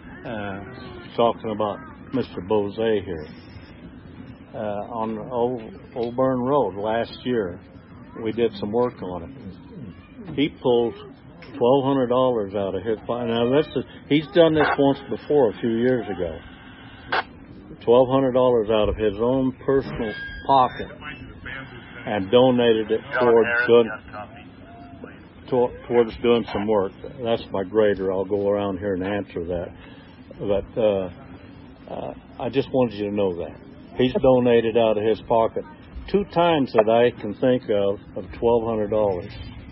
Uh, talking about Mister Bose here. Uh, on Old, Old Burn Road last year, we did some work on it. He pulled twelve hundred dollars out of his pocket. Now, this is, he's done this once before, a few years ago. twelve hundred dollars out of his own personal pocket and donated it towards doing, to, towards doing some work. That's my grader. I'll go around here and answer that. But uh, uh, I just wanted you to know that. He's donated out of his pocket two times that I can think of of twelve hundred dollars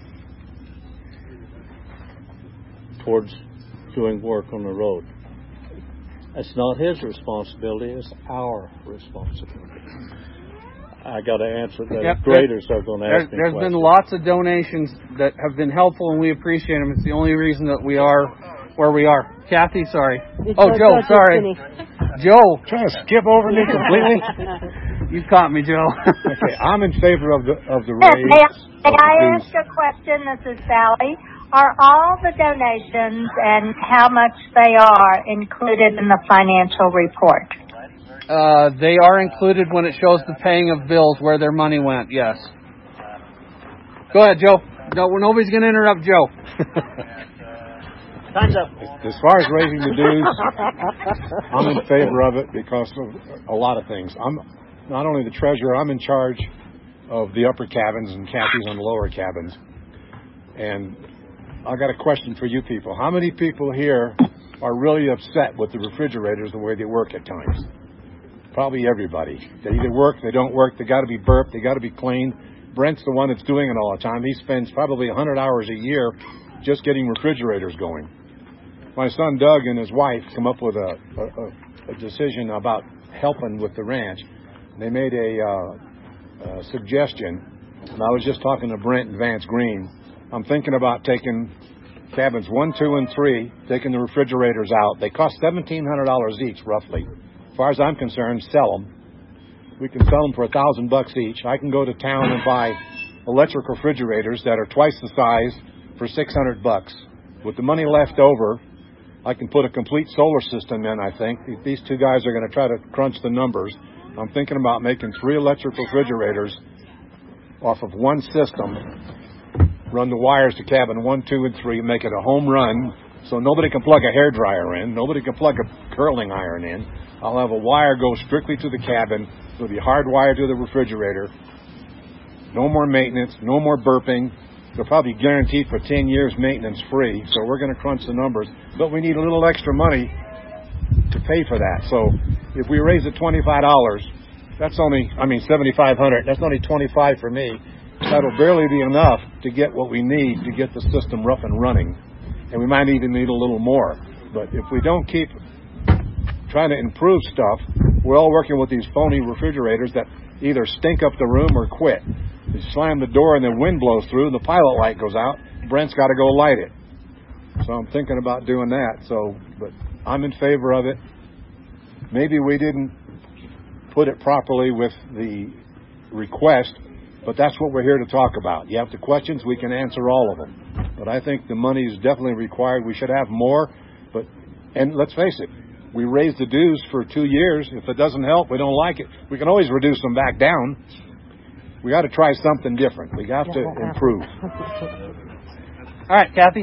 towards doing work on the road. It's not his responsibility, it's our responsibility. I got to answer that. Yep. Graders are going to ask there, me There's questions. been lots of donations that have been helpful, and we appreciate them. It's the only reason that we are where we are. Kathy, sorry. Oh, Joe, sorry. Joe. Trying to skip over me completely? You caught me, Joe. Okay, I'm in favor of the of the May I, raise. may I ask a question? This is Sally. Are all the donations and how much they are included in the financial report? Uh, they are included when it shows the paying of bills where their money went, yes. Go ahead, Joe. No, nobody's going to interrupt Joe. Time's up. As far as raising the dues, I'm in favor of it because of a lot of things. I'm not only the treasurer, I'm in charge of the upper cabins and Kathy's on the lower cabins. And I got a question for you people. How many people here are really upset with the refrigerators the way they work at times? Probably everybody. They either work, they don't work, they got to be burped, they got to be cleaned. Brent's the one that's doing it all the time. He spends probably one hundred hours a year just getting refrigerators going. My son Doug and his wife come up with a, a, a decision about helping with the ranch. They made a, uh, a suggestion, and I was just talking to Brent and Vance Green. I'm thinking about taking cabins one, two, and three, taking the refrigerators out. They cost seventeen hundred dollars each, roughly. As far as I'm concerned, sell them. We can sell them for a thousand bucks each. I can go to town and buy electric refrigerators that are twice the size for six hundred bucks. With the money left over, I can put a complete solar system in, I think. These two guys are going to try to crunch the numbers. I'm thinking about making three electric refrigerators off of one system, run the wires to cabin one, two, and three, make it a home run so nobody can plug a hairdryer in, nobody can plug a curling iron in. I'll have a wire go strictly to the cabin. It'll be hardwired to the refrigerator. No more maintenance, no more burping. They're probably guaranteed for ten years maintenance free, so we're going to crunch the numbers. But we need a little extra money to pay for that. So if we raise it twenty-five dollars, that's only, I mean, seventy-five hundred dollars. That's only twenty-five dollars for me. That'll barely be enough to get what we need to get the system rough and running. And we might even need a little more. But if we don't keep trying to improve stuff, we're all working with these phony refrigerators that either stink up the room or quit. You slam the door and the wind blows through and the pilot light goes out. Brent's got to go light it. So I'm thinking about doing that. So, but I'm in favor of it. Maybe we didn't put it properly with the request, but that's what we're here to talk about. You have the questions, we can answer all of them. But I think the money is definitely required. We should have more. But and let's face it, we raised the dues for two years. If it doesn't help, we don't like it. We can always reduce them back down. We got to try something different. We got to improve. All right, Kathy.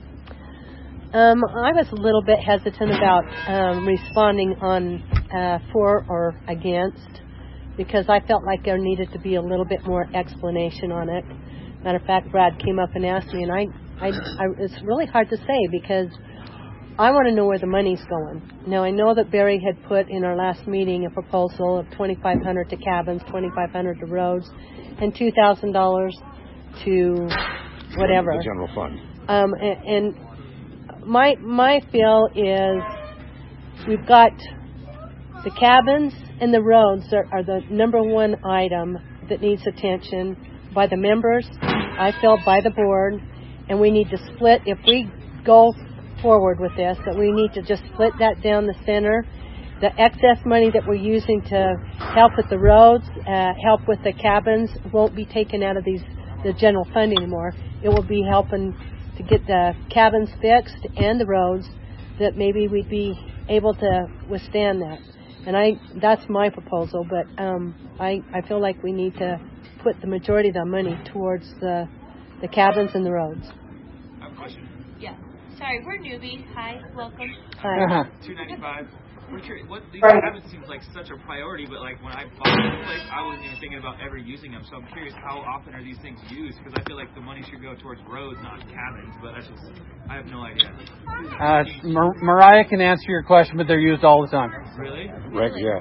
Um, I was a little bit hesitant about um, responding on uh, for or against because I felt like there needed to be a little bit more explanation on it. Matter of fact, Brad came up and asked me, and I, I, I it's really hard to say because I want to know where the money's going. Now, I know that Barry had put in our last meeting a proposal of twenty-five hundred dollars to cabins, twenty-five hundred dollars to roads, and two thousand dollars to whatever. The general fund. Um, and, and my my feel is we've got the cabins and the roads are, are the number one item that needs attention by the members, I feel by the board, and we need to split, if we go forward with this, that we need to just split that down the center. The excess money that we're using to help with the roads, uh, help with the cabins, won't be taken out of these the general fund anymore. It will be helping to get the cabins fixed and the roads, that maybe we'd be able to withstand that. And I that's my proposal, but um, I, I feel like we need to put the majority of the money towards the the cabins and the roads. I have a question. Yeah. Sorry, we're newbies. Hi, welcome. Hi. two ninety-five. We're curious, what these cabins seems like such a priority, but like when I bought this place, I wasn't even thinking about ever using them. So I'm curious, how often are these things used? Because I feel like the money should go towards roads, not cabins. But that's just, I have no idea. Uh, Mar- Mariah can answer your question, but they're used all the time. Really? Right. Yeah.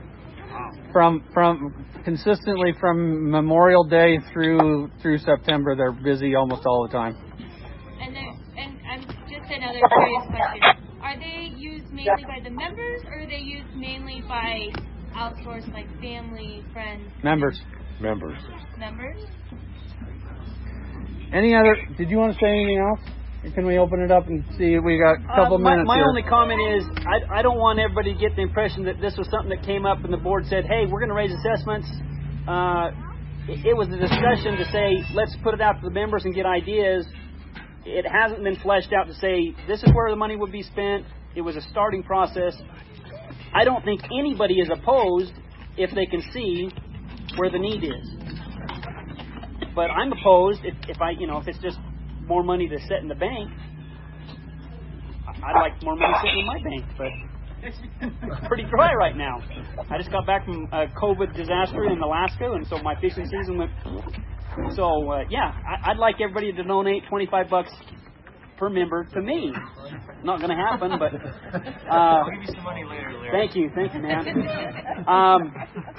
From from consistently from Memorial Day through through September, they're busy almost all the time. And there, and um, just another curious question: are they used mainly by the members, or are they used mainly by outsourced, like family, friends? Members. Members. Members. Any other? Did you want to say anything else? Or can we open it up and see? We got a couple uh, my, minutes my here. only comment is I, I don't want everybody to get the impression that this was something that came up and the board said, hey, we're going to raise assessments. Uh, it, it was a discussion to say, let's put it out to the members and get ideas. It hasn't been fleshed out to say, this is where the money would be spent. It was a starting process. I don't think anybody is opposed if they can see where the need is. But I'm opposed if, if I, you know, if it's just more money to set in the bank. I'd like more money sitting in my bank, but it's pretty dry right now. I just got back from a COVID disaster in Alaska, and so my fishing season went. So uh, yeah, I, I'd like everybody to donate twenty-five bucks per member to me. Not going to happen, but uh, I'll give you some money later, Larry. Thank you, thank you, man. Um,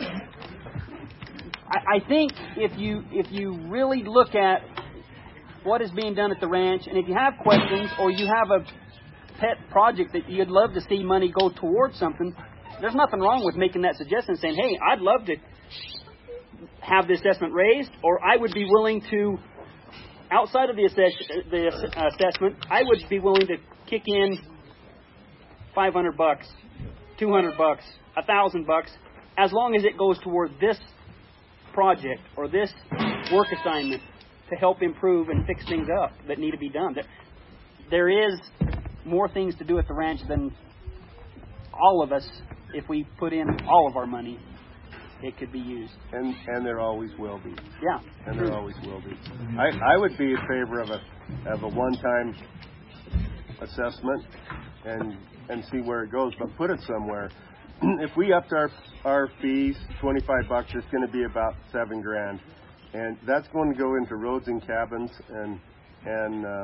I, I think if you if you really look at what is being done at the ranch, and if you have questions or you have a pet project that you'd love to see money go towards something, there's nothing wrong with making that suggestion, saying, hey, I'd love to have the assessment raised, or I would be willing to, outside of the, assess, the assessment, I would be willing to kick in five hundred bucks, two hundred bucks, one thousand bucks, as long as it goes toward this project or this work assignment to help improve and fix things up that need to be done. There is more things to do at the ranch than all of us. If we put in all of our money, it could be used. And and there always will be. Yeah. And there always will be. I, I would be in favor of a of a one-time assessment and and see where it goes, but put it somewhere. If we upped our our fees twenty-five bucks, it's going to be about seven grand. And that's going to go into roads and cabins, and and uh,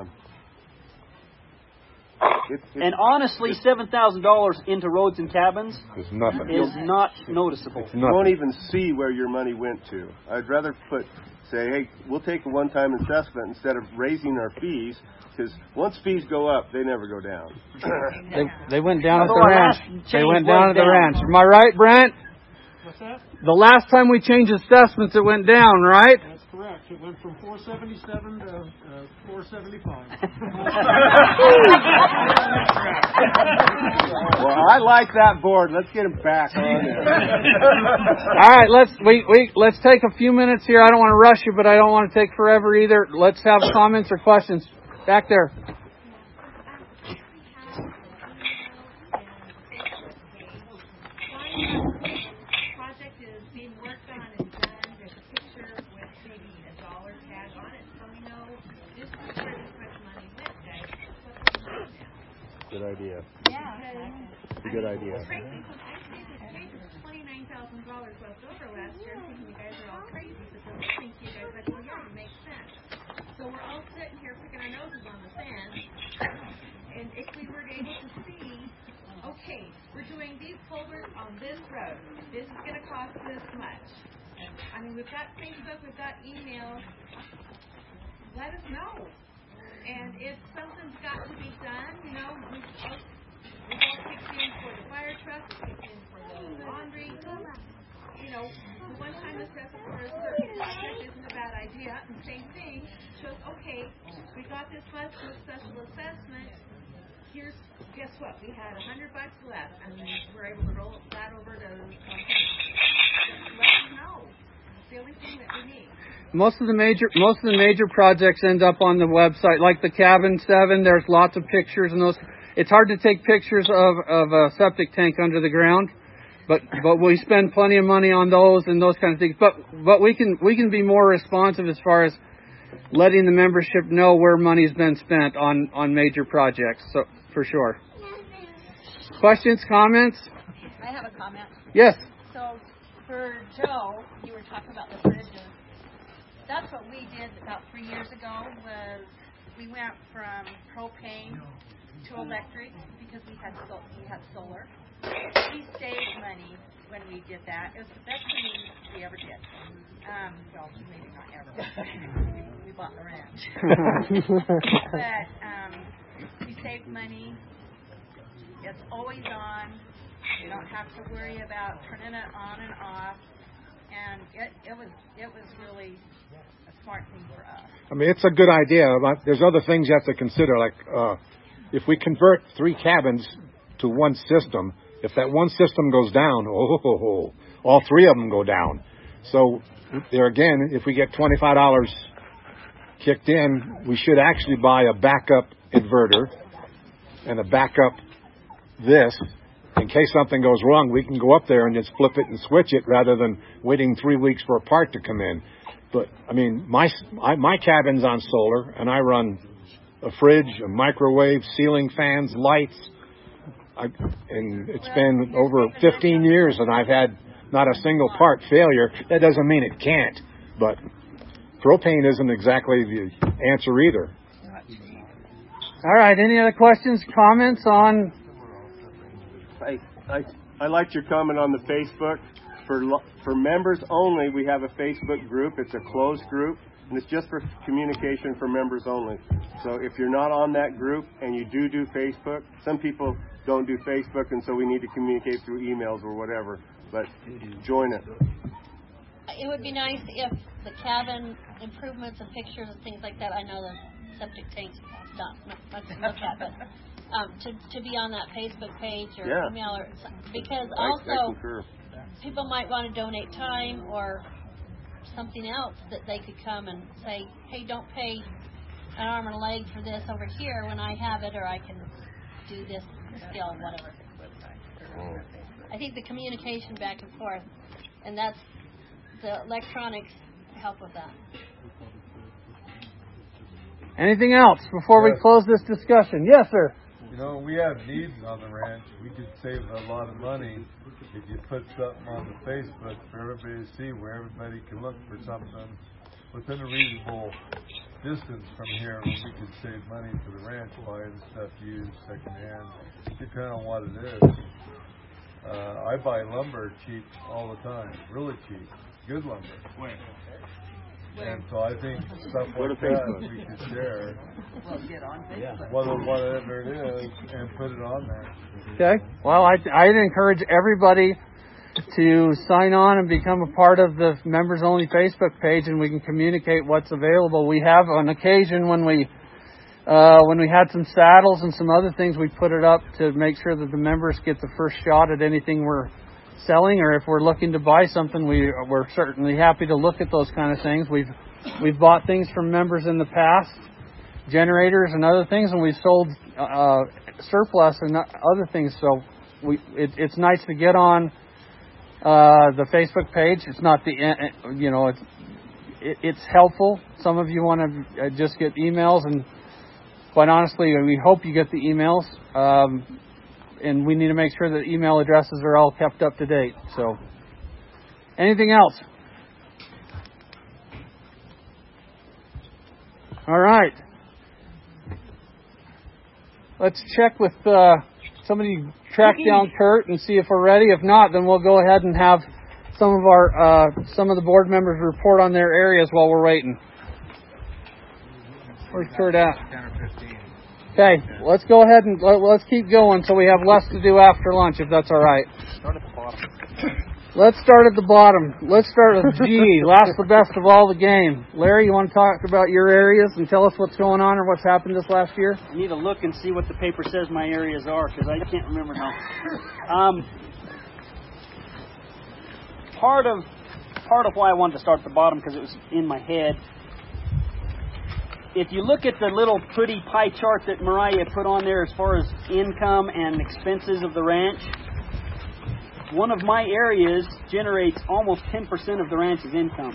it, it, and honestly, seven thousand dollars into roads and cabins is nothing. Is not noticeable. You won't even see where your money went to. I'd rather put say, hey, we'll take a one-time assessment instead of raising our fees, because once fees go up, they never go down. they they went down at Although the ranch. They went down at the down. ranch. Am I right, Brent? What's that? The last time we changed assessments, it went down, right? That's It went from four seventy-seven to uh, four seventy-five. Well, I like that board. Let's get him back on there. All right, let's we, we let's take a few minutes here. I don't want to rush you, but I don't want to take forever either. Let's have comments or questions back there. Project is being worked on and done. There's a picture with maybe a dollar cash on it, so we know this is where this much money went, guys. Good idea. Yeah. It's a good idea. Frankly, when I see this page, there's twenty-nine thousand dollars left over last year. I'm thinking you guys are all crazy, but then listening to you guys, like, well, yeah, it makes sense. So we're all sitting here picking our noses on the sand, and if we were able to see, okay, we're doing these culverts on this road. This is going to cost this much. I mean, we've got Facebook, we've got email. Let us know. And if something's got to be done, you know, we've all, we've all kicked in for the fire truck, kicked in for the laundry. You know, the one time assessment for a certain project isn't a bad idea. And same thing shows, okay, we got this much for a special assessment. Here's, guess what? We had a hundred bucks left, and we're able to roll that over to. Let us know. It's the only thing that we need. Most of the major most of the major projects end up on the website, like the Cabin seven. There's lots of pictures and those. It's hard to take pictures of of a septic tank under the ground, but but we spend plenty of money on those and those kind of things. But but we can we can be more responsive as far as letting the membership know where money's been spent on on major projects. So. For sure. Questions, comments? I have a comment. Yes. So, for Joe, you were talking about the bridges. That's what we did about three years ago. Was we went from propane to electric because we had so, we had solar. We saved money when we did that. It was the best thing we ever did. Um, well, maybe not ever. we, we bought the ranch, but. Um, We saved money. It's always on. You don't have to worry about turning it on and off. And it, it was it was really a smart thing for us. I mean, it's a good idea. But there's other things you have to consider. Like uh, if we convert three cabins to one system, if that one system goes down, oh, oh, oh, all three of them go down. So there again, if we get twenty-five dollars kicked in, we should actually buy a backup inverter and a backup this in case something goes wrong. We can go up there and just flip it and switch it rather than waiting three weeks for a part to come in. But I mean, my my cabin's on solar, and I run a fridge, a microwave, ceiling fans, lights, I, and it's been over fifteen years, and I've had not a single part failure. That doesn't mean it can't, but propane isn't exactly the answer either. All right. Any other questions, comments on? I I, I liked your comment on the Facebook. For for members only, we have a Facebook group. It's a closed group, and it's just for communication for members only. So if you're not on that group and you do do Facebook, some people don't do Facebook, and so we need to communicate through emails or whatever. But join it. It would be nice if the cabin improvements and pictures and things like that. I know the septic tanks not not much to look at, but um, to to be on that Facebook page or yeah. email or because I, also I people might want to donate time or something else that they could come and say, hey, don't pay an arm and a leg for this over here when I have it, or I can do this skill, whatever. Oh. I think the communication back and forth, and that's the electronics help with that. Anything else before yes. we close this discussion? Yes, sir. You know, we have needs on the ranch. We could save a lot of money if you put something on the Facebook for everybody to see, where everybody can look for something within a reasonable distance from here, where we could save money for the ranch buying stuff used secondhand, depending on what it is. Uh, I buy lumber cheap all the time, really cheap, good lumber. When? And so I think stuff Go like to that Facebook. we could share, Well, get on Facebook. whatever, whatever it is, and put it on there. Okay. Well, I I'd encourage everybody to sign on and become a part of the members only Facebook page, and we can communicate what's available. We have on occasion when we uh, when we had some saddles and some other things, we put it up to make sure that the members get the first shot at anything we're selling, or if we're looking to buy something, we we're certainly happy to look at those kind of things. We've we've bought things from members in the past, generators and other things, and we've sold uh, surplus and other things. So we it, it's nice to get on uh, the Facebook page. It's not the you know it's it, it's helpful. Some of you want to just get emails, and quite honestly, we hope you get the emails. Um, And we need to make sure that email addresses are all kept up to date. So, anything else? All right. Let's check with uh, somebody. Track down Kurt and see if we're ready. If not, then we'll go ahead and have some of our uh, some of the board members report on their areas while we're waiting. Where's Kurt at? Okay, let's go ahead and let's keep going so we have less to do after lunch, if that's all right. Start at the bottom. Let's start at the bottom. Let's start with G, last the best of all the game. Larry, you want to talk about your areas and tell us what's going on or what's happened this last year? I need to look and see what the paper says my areas are, because I can't remember now. Um, part of part of why I wanted to start at the bottom, because it was in my head. If you look at the little pretty pie chart that Mariah put on there as far as income and expenses of the ranch, one of my areas generates almost ten percent of the ranch's income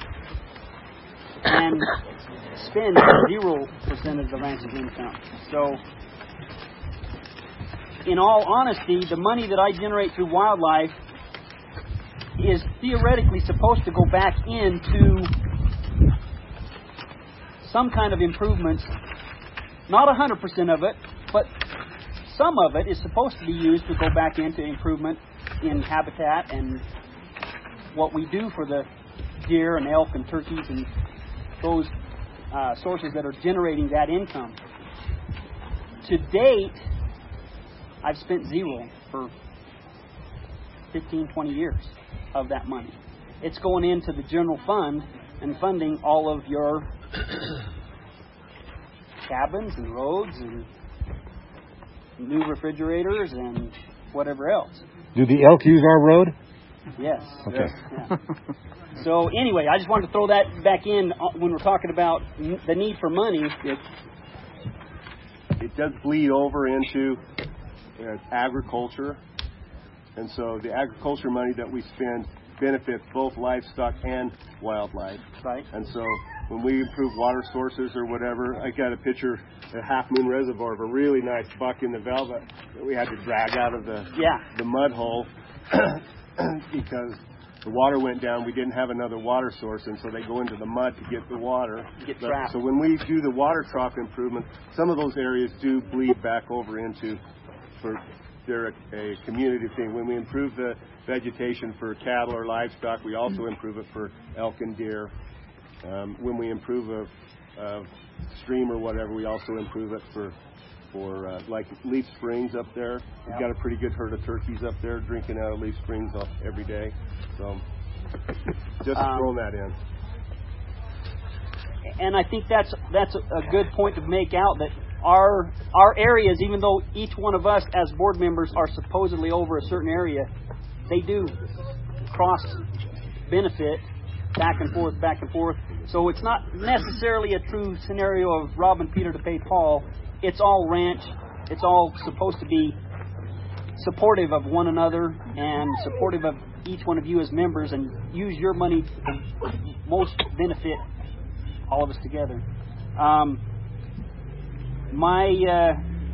and spends zero percent of the ranch's income. So, in all honesty, the money that I generate through wildlife is theoretically supposed to go back into some kind of improvements. Not one hundred percent of it, but some of it is supposed to be used to go back into improvement in habitat and what we do for the deer and elk and turkeys and those uh, sources that are generating that income. To date, I've spent zero for fifteen, twenty years of that money. It's going into the general fund and funding all of your cabins and roads and new refrigerators and whatever else. Do the elk use our road? Yes. Okay. Yeah. So anyway, I just wanted to throw that back in when we're talking about the need for money. It, it does bleed over into uh, agriculture, and so the agriculture money that we spend benefits both livestock and wildlife. Right. And so when we improve water sources or whatever, I got a picture at Half Moon Reservoir of a really nice buck in the velvet that we had to drag out of the yeah. the mud hole because the water went down. We didn't have another water source, and so they go into the mud to get the water. Get but, trapped. so when we do the water trough improvement, some of those areas do bleed back over into for they're a, a community thing. When we improve the vegetation for cattle or livestock, we also improve it for elk and deer. Um, when we improve a, a stream or whatever, we also improve it for for uh, like Leaf Springs up there. We've Yep. got a pretty good herd of turkeys up there drinking out of Leaf Springs all, every day. So just um, throwing that in. And I think that's that's a good point to make out, that our our areas, even though each one of us as board members are supposedly over a certain area, they do cross benefit back and forth, back and forth. So it's not necessarily a true scenario of robbing Peter to pay Paul. It's all ranch. It's all supposed to be supportive of one another and supportive of each one of you as members, and use your money to most benefit all of us together. Um, my uh,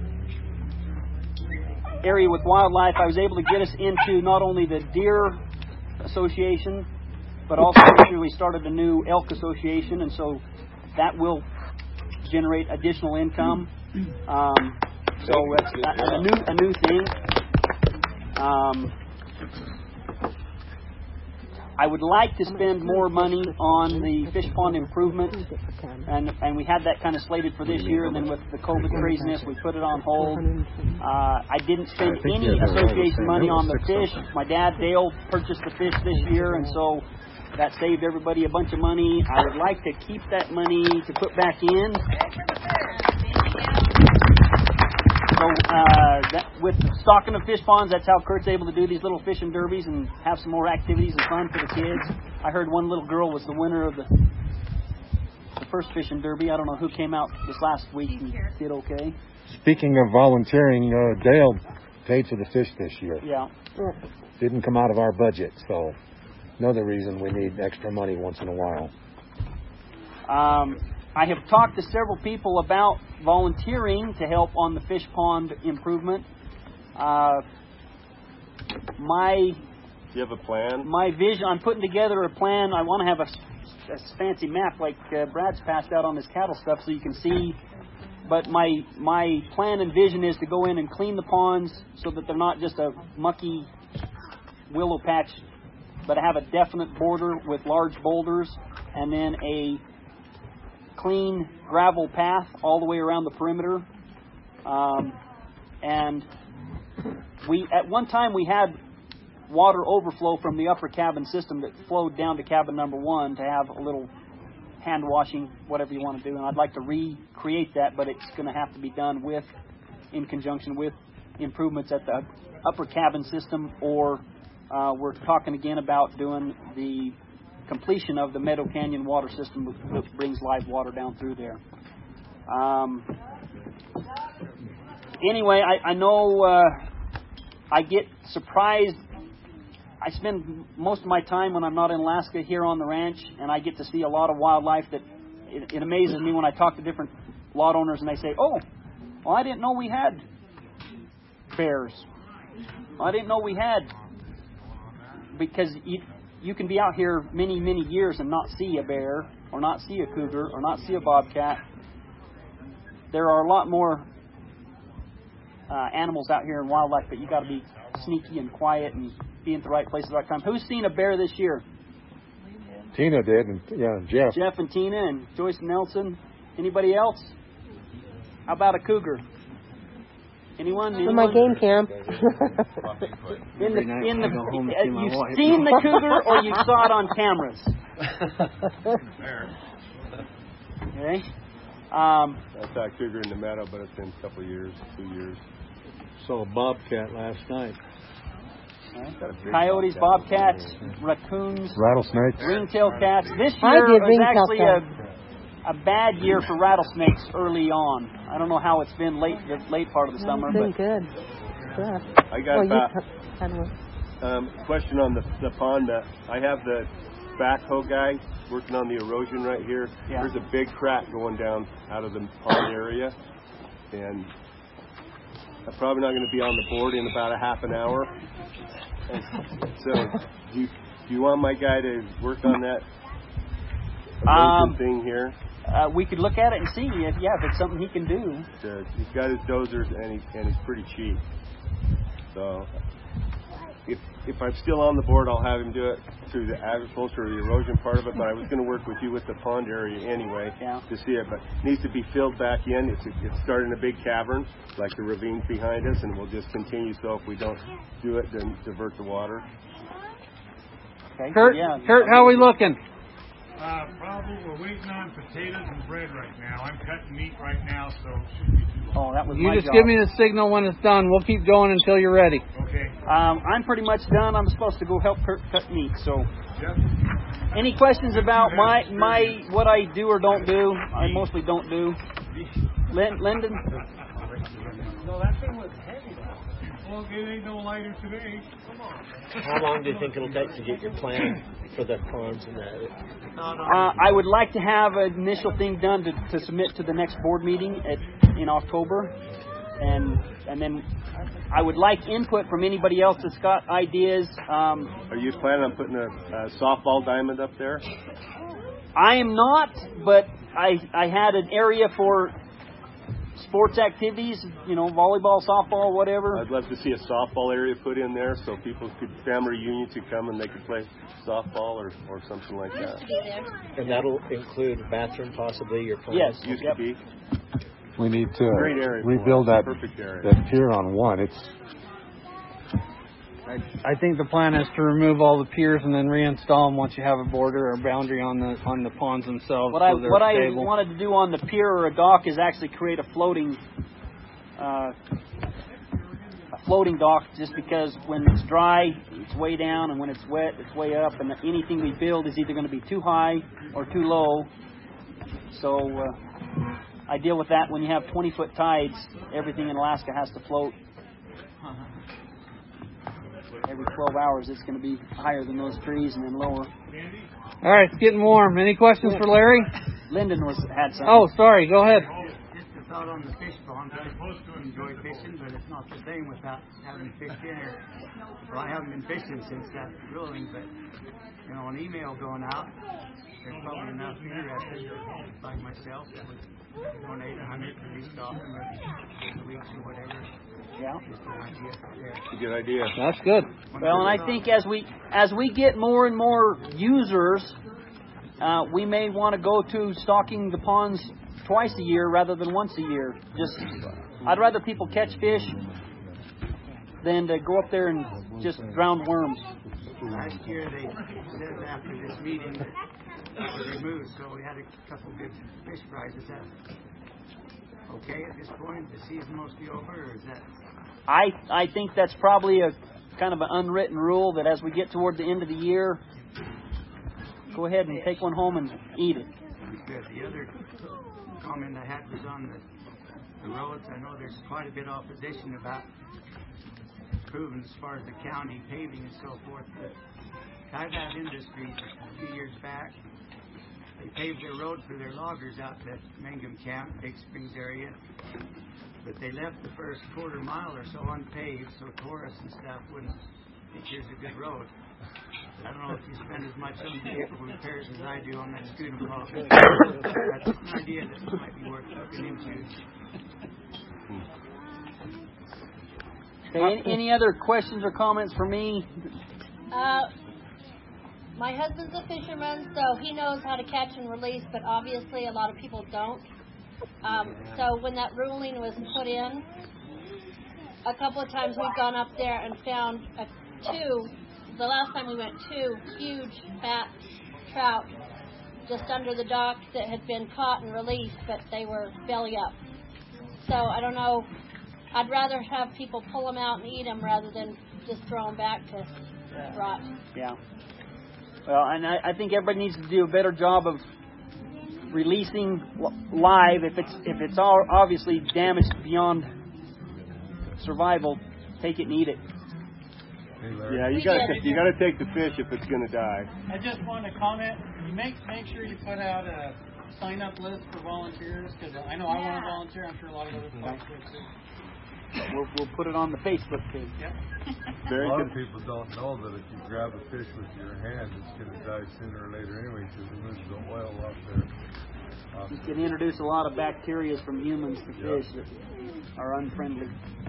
area with wildlife, I was able to get us into not only the Deer Association, but also we started a new elk association, and so that will generate additional income. Um, so that's a, a new a new thing. Um, I would like to spend more money on the fish pond improvement, and and we had that kind of slated for this year, and then with the COVID craziness, we put it on hold. Uh, I didn't spend any association money on the fish. My dad, Dale, purchased the fish this year, and so that saved everybody a bunch of money. I would like to keep that money to put back in. So uh, that, with stocking of fish ponds, that's how Kurt's able to do these little fishing derbies and have some more activities and fun for the kids. I heard one little girl was the winner of the the first fishing derby. I don't know who came out this last week and did okay. Speaking of volunteering, uh, Dale paid for the fish this year. Yeah. Didn't come out of our budget, so another reason we need extra money once in a while. Um, I have talked to several people about volunteering to help on the fish pond improvement. Uh, my Do you have a plan? My vision, I'm putting together a plan. I want to have a, a fancy map like uh, Brad's passed out on his cattle stuff so you can see. But my my plan and vision is to go in and clean the ponds so that they're not just a mucky willow patch, but have a definite border with large boulders and then a clean gravel path all the way around the perimeter. Um, and we at one time we had water overflow from the upper cabin system that flowed down to cabin number one to have a little hand washing, whatever you want to do. And I'd like to recreate that, but it's going to have to be done with, in conjunction with improvements at the upper cabin system, or uh, we're talking again about doing the completion of the Meadow Canyon water system, which brings live water down through there. Um, anyway, I, I know uh, I get surprised. I spend most of my time when I'm not in Alaska here on the ranch, and I get to see a lot of wildlife that it, it amazes me when I talk to different lot owners and they say, oh, well, I didn't know we had bears. I didn't know we had, because you, you can be out here many, many years and not see a bear or not see a cougar or not see a bobcat. There are a lot more uh, animals out here in wildlife, but you got to be sneaky and quiet and be in the right place at the right time. Who's seen a bear this year? Tina did, and yeah, Jeff. Jeff and Tina and Joyce and Nelson. Anybody else? How about a cougar? Anyone? In my game camp. in the, in the, uh, you've seen the cougar or you saw it on cameras? Okay. Um, I saw a cougar in the meadow, but it's been a couple of years, two years. Saw a bobcat last night. Coyotes, bobcats, raccoons, rattlesnakes, ringtail cats. This year was actually a, a bad year for rattlesnakes early on. I don't know how it's been late the late part of the summer. It's been but good. Yeah. I got well, about um, question on the, the pond. Uh, I have the backhoe guy working on the erosion right here. Yeah. There's a big crack going down out of the pond area, and I'm probably not going to be on the board in about a half an hour. And so, do you, do you want my guy to work on that um, thing here? Uh, we could look at it and see if yeah, if it's something he can do. Uh, he's got his dozers and he and he's pretty cheap. So, if if I'm still on the board, I'll have him do it through the agriculture or the erosion part of it. But I was going to work with you with the pond area anyway yeah. to see it. But it needs to be filled back in. It's it's starting a big cavern like the ravine behind us, and we'll just continue. So if we don't do it, then divert the water. Okay. Kurt, yeah. Kurt, how are we looking? Uh, probably we're waiting on potatoes and bread right now. I'm cutting meat right now, so it shouldn't be too long. Oh, that was you my just job. give me the signal when it's done. We'll keep going until you're ready. Okay. Um, I'm pretty much done. I'm supposed to go help Kurt cut meat. So, yep. Any questions about my my what I do or don't do? I mostly don't do. Lin- Lyndon? No, that thing was heavy though. Well, it ain't no lighter today. Come on. How long do you think it'll take to get your plan for the ponds and that? Uh, I would like to have an initial thing done to, to submit to the next board meeting at, in October, and and then I would like input from anybody else that's got ideas. Um, Are you planning on putting a, a softball diamond up there? I am not, but I I had an area for sports activities, you know, volleyball, softball, whatever. I'd love to see a softball area put in there so people could, family reunions could come and they could play softball or, or something like that. And that'll include a bathroom, possibly, your plans? Yes. Used Yep. to be. We need to Great area rebuild for it. that Perfect area. that pier on one. It's I, I think the plan is to remove all the piers and then reinstall them once you have a border or boundary on the on the ponds themselves. What I so they're what I stable. wanted to do on the pier or a dock is actually create a floating uh, a floating dock, just because when it's dry it's way down and when it's wet it's way up, and anything we build is either going to be too high or too low. So uh, I deal with that when you have twenty foot tides. Everything in Alaska has to float. Every twelve hours it's going to be higher than those trees and then lower. All right, it's getting warm. Any questions for Larry? Lyndon was had something. Oh, sorry. Go ahead. Just a thought on the fish ponds. I'm supposed to enjoy fishing, but it's not the same without having fished in here. Well, I haven't been fishing since that drilling, but you know, an email going out, there's probably enough interested, like myself, that would donate a hundred to least off them every week or whatever. Yeah. Just an idea. Yeah. It's a good idea. That's good. Well, and I think as we as we get more and more users, uh, we may want to go to stocking the ponds twice a year rather than once a year. Just, I'd rather people catch fish than to go up there and just drown worms. Last year they said after this meeting it was removed, so we had a couple good fish fries. Is that okay at this point? The season mostly over, or is that? I I think that's probably a kind of an unwritten rule that as we get toward the end of the year, go ahead and take one home and eat it. Good. The other comment I had was on the, the roads. I know there's quite a bit of opposition about improving as far as the county paving and so forth. But Kaibat Industries a few years back, they paved their road for their loggers out at Mangum Camp, Big Springs area. But they left the first quarter mile or so unpaved, so tourists and stuff wouldn't think here's a good road. I don't know if you spend as much on vehicle repairs as I do on that student block. That's an idea that might be worth looking into. Okay, any, any other questions or comments for me? Uh, my husband's a fisherman, so he knows how to catch and release, but obviously a lot of people don't. Um, so when that ruling was put in, a couple of times we've gone up there and found a two, the last time we went, two huge fat trout just under the dock that had been caught and released, but they were belly up. So I don't know, I'd rather have people pull them out and eat them rather than just throw them back to rot. Yeah. Well, and I, I think everybody needs to do a better job of releasing live. If it's if it's all obviously damaged beyond survival, take it and eat it. Yeah, you got to you got to take the fish if it's going to die. I just want to comment. You make make sure you put out a sign up list for volunteers, because I know I want to volunteer. I'm sure a lot of other folks would too. We'll, we'll put it on the Facebook page. Yep. A lot of people don't know that if you grab a fish with your hand, it's going to die sooner or later anyway, because it moves the oil off there. You can introduce a lot of bacteria from humans to fish that are unfriendly.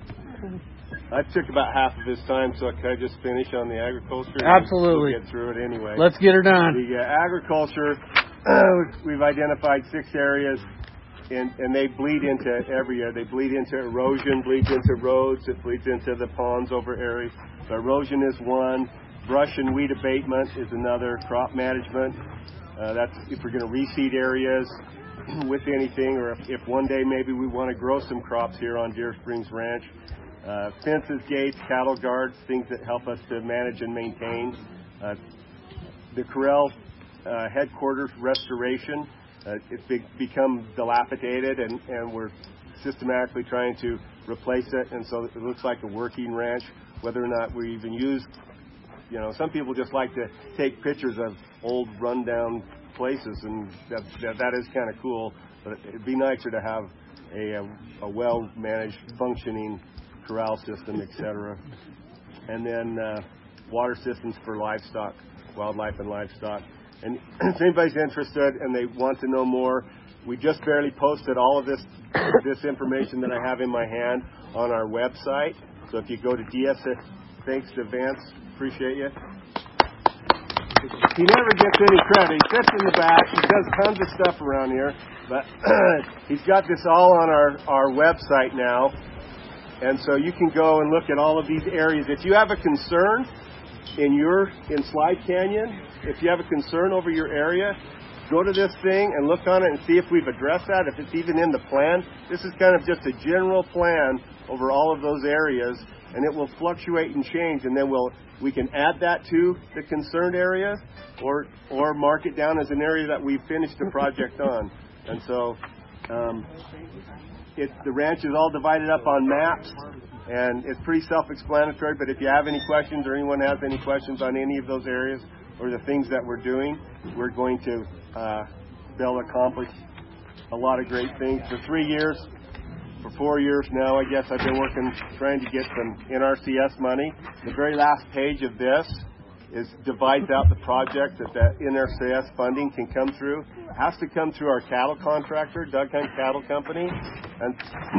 I took about half of this time, so can I just finish on the agriculture? Absolutely. We'll get through it anyway. Let's get her done. The uh, agriculture, we've identified six areas, and, and they bleed into every area. They bleed into erosion, bleeds into roads, it bleeds into the ponds over areas. So erosion is one. Brush and weed abatement is another. Crop management. Uh, that's if we're going to reseed areas with anything, or if, if one day maybe we want to grow some crops here on Deer Springs Ranch. Uh, fences, gates, cattle guards, things that help us to manage and maintain. Uh, the corral uh, headquarters restoration. Uh, it's be- become dilapidated, and, and we're systematically trying to replace it, and so it looks like a working ranch. Whether or not we even use, you know, some people just like to take pictures of old rundown places, and that, that, that is kind of cool, but it'd be nicer to have a, a, a well-managed, functioning corral system, et cetera. And then uh, water systems for livestock, wildlife and livestock. And if anybody's interested and they want to know more, we just barely posted all of this this information that I have in my hand on our website. So if you go to D S F, thanks to Vance, appreciate you. He never gets any credit. He sits in the back. He does tons of stuff around here. But he's got this all on our, our website now. And so you can go and look at all of these areas. If you have a concern in your in Slide Canyon, if you have a concern over your area, go to this thing and look on it and see if we've addressed that, if it's even in the plan. This is kind of just a general plan over all of those areas, and it will fluctuate and change, and then we'll we can add that to the concerned area, or or mark it down as an area that we've finished the project on. And so um, it, the ranch is all divided up on maps, and it's pretty self-explanatory, but if you have any questions or anyone has any questions on any of those areas or the things that we're doing, we're going to uh, be able to accomplish a lot of great things. For three years, for four years now, I guess, I've been working, trying to get some N R C S money. The very last page of this is divides out the project that that N R C S funding can come through. It has to come through our cattle contractor, Doug Hunt Cattle Company, and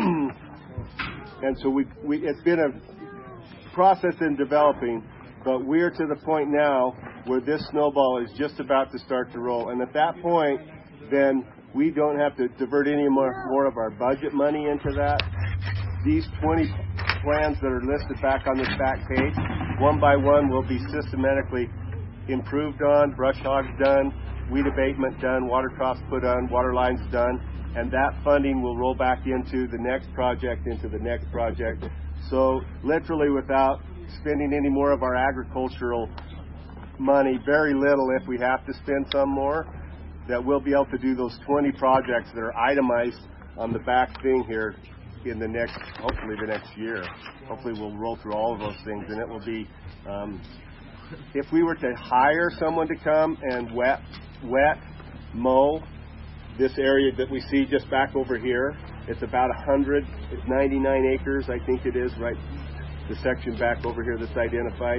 and so we, we it's been a process in developing, but we're to the point now where this snowball is just about to start to roll, and at that point, then we don't have to divert any more, more of our budget money into that. These twenty plans that are listed back on this back page, one by one, will be systematically improved on, brush hogs done, weed abatement done, water troughs put on, water lines done, and that funding will roll back into the next project, into the next project. So literally, without spending any more of our agricultural money, very little if we have to spend some more, that we'll be able to do those twenty projects that are itemized on the back thing here in the next, hopefully the next year. Hopefully we'll roll through all of those things, and it will be, um, if we were to hire someone to come and wet, wet, mow this area that we see just back over here, it's about one hundred, it's ninety-nine acres, I think it is, right, the section back over here that's identified.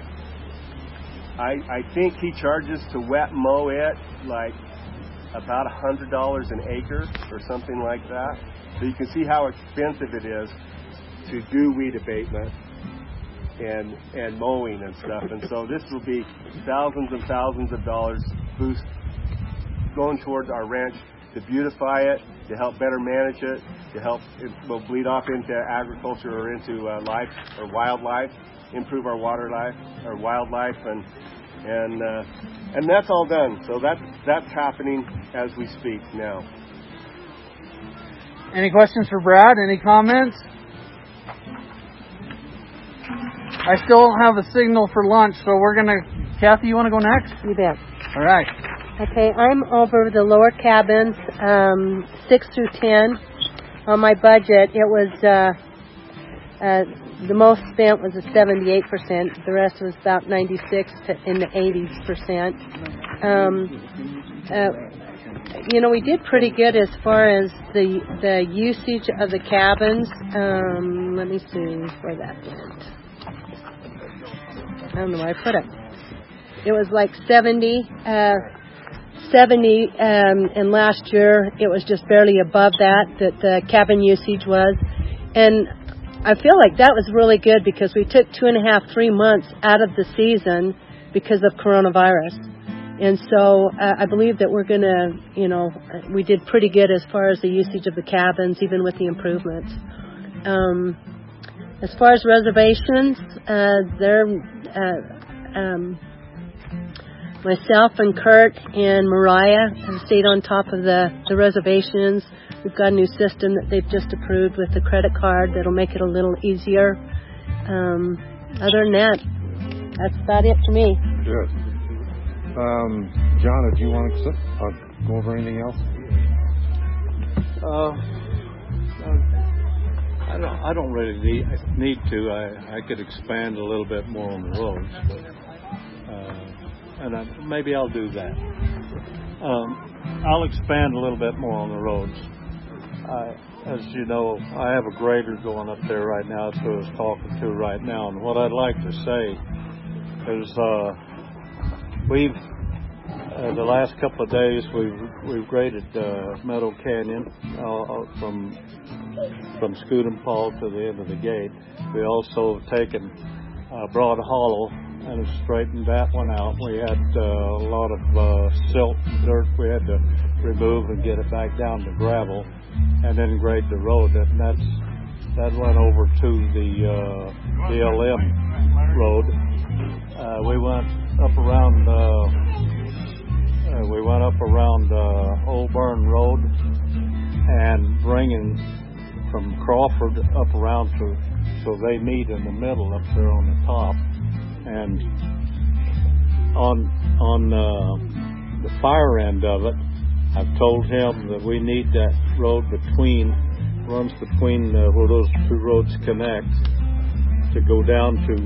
I, I think he charges to wet mow it like about one hundred dollars an acre or something like that. So you can see how expensive it is to do weed abatement and and mowing and stuff. And so this will be thousands and thousands of dollars boost going towards our ranch to beautify it, to help better manage it, to help it will bleed off into agriculture or into uh, life or wildlife, improve our water life or wildlife, and and uh, and that's all done. So that's that's happening as we speak now. Any questions for Brad? Any comments? I still don't have a signal for lunch, so we're gonna. Kathy, you want to go next? You bet. All right. Okay, I'm over the lower cabins, um, six through ten. On my budget, it was uh, uh, the most spent was a seventy-eight percent. The rest was about ninety-six to in the eighties percent. Um, uh, you know, we did pretty good as far as the the usage of the cabins. Um, let me see where that went. I don't know where I put it. It was like seventy. Uh, seventy, um, and last year it was just barely above that, that the cabin usage was. And I feel like that was really good because we took two and a half, three months out of the season because of coronavirus. And so uh, I believe that we're going to, you know, we did pretty good as far as the usage of the cabins, even with the improvements. Um, as far as reservations, uh, they're... Uh, um, Myself and Kurt and Mariah have stayed on top of the, the reservations. We've got a new system that they've just approved with the credit card that'll make it a little easier. Um, other than that, that's about it for me. Good. Um, John, do you want to uh, go over anything else? Uh, I don't. I don't really need, need to. I, I could expand a little bit more on the roads, but. Uh, And I, maybe I'll do that. Um, I'll expand a little bit more on the roads. I, as you know, I have a grader going up there right now, that's who I was talking to right now. And what I'd like to say is uh, we've uh, the last couple of days we've we've graded uh, Meadow Canyon uh, from from Scudampaw to the end of the gate. We also have taken uh, Broad Hollow and have straightened that one out. We had uh, a lot of uh, silt dirt we had to remove and get it back down to gravel, and then grade the road. And that's that went over to the uh, B L M road. Uh, we went up around. Uh, Uh, we went up around uh, Old Burn Road and bringing from Crawford up around to so they meet in the middle up there on the top. And on on uh, the fire end of it, I've told him that we need that road between runs between uh, where those two roads connect to go down to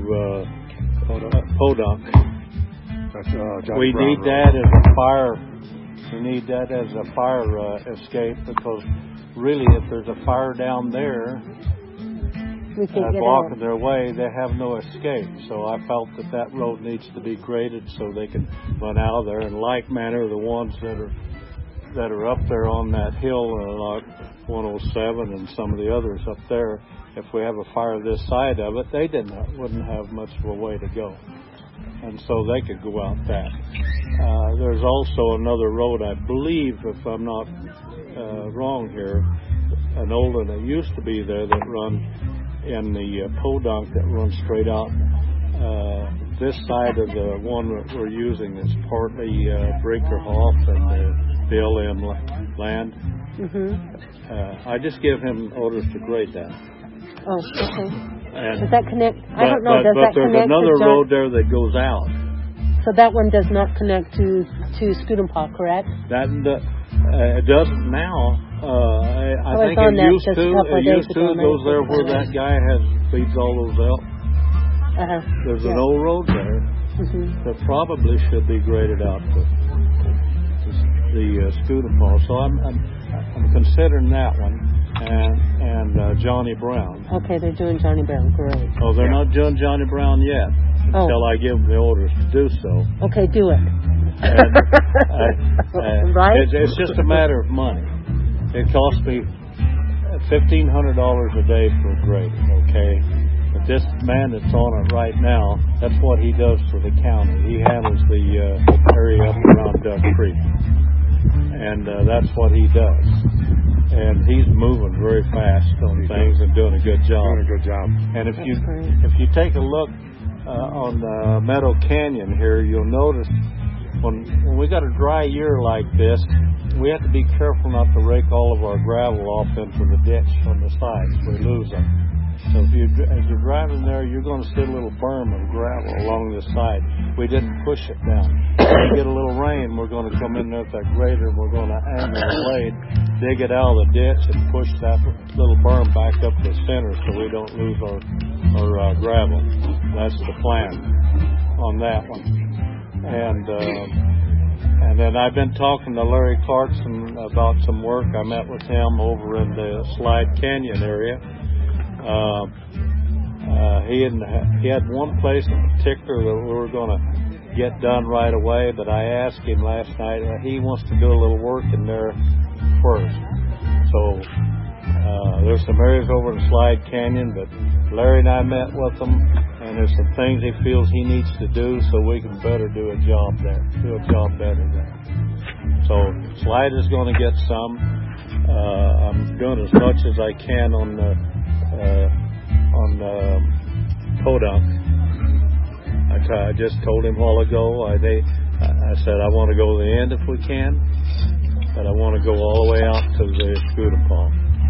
uh, Podunk. That's, uh, we Brown need Road. that as a fire. We need that as a fire uh, escape because really, if there's a fire down there We can't uh, get blocking out. their way, they have no escape. So I felt that that road needs to be graded so they can run out of there. In like manner, the ones that are that are up there on that hill, uh, like one oh seven and some of the others up there, if we have a fire this side of it, they didn't wouldn't have much of a way to go. And so they could go out that. Uh, there's also another road, I believe, if I'm not uh, wrong here, an old one that used to be there that run in the uh, Podunk that runs straight out uh, this side of the one that we're using. It's partly uh, Breakerhoff and the B L M land. Mm-hmm. Uh, I just give him orders to grade that. Oh, okay. And Does that connect? But, I don't know. but, Does but that there's connect another to John? road there that goes out. So that one does not connect to to Scudampaw, correct? That uh, it doesn't now. Uh, I, I I was think on it that used just to. a couple of It days used to. ago, It and I goes was there thinking where about that guy has feeds all those out. Uh-huh. There's Yeah. an old road there Mm-hmm. that probably should be graded out to, to the uh, Scudampaw. So I'm, I'm I'm considering that one and and uh, Johnny Brown. Okay, they're doing Johnny Brown. Great. Oh, they're not doing Johnny Brown yet Oh. until I give them the orders to do so. Okay, do it. And, uh, uh, Right? It's, it's just a matter of money. It costs me fifteen hundred dollars a day for a grade, okay? But this man that's on it right now, that's what he does for the county. He handles the uh, area up around Duck Creek. And uh, that's what he does. And he's moving very fast on things and doing a good job. Doing a good job. And if you if you take a look uh, on uh, Meadow Canyon here, you'll notice when when we got a dry year like this, we have to be careful not to rake all of our gravel off into the ditch on the sides. We lose them. So if you as you're driving there, you're going to see a little berm of gravel along the side. We didn't push it down. When we get a little rain, we're going to come in there with that grader and we're going to angle the blade, dig it out of the ditch, and push that little berm back up the center so we don't lose our our uh, gravel. That's the plan on that one. And uh, and then I've been talking to Larry Clarkson about some work. I met with him over in the Slide Canyon area. Uh, uh, he had he had one place in particular that we were going to get done right away, but I asked him last night. Uh, he wants to do a little work in there first. So uh, there's some areas over in Slide Canyon, but Larry and I met with him, and there's some things he feels he needs to do so we can better do a job there, do a job better there. So Slide is going to get some. Uh, I'm doing as much as I can on the uh, on um, Podunk. I, t- I just told him a while ago. I they I said I want to go to the end if we can, but I want to go all the way out to the Scudampaw,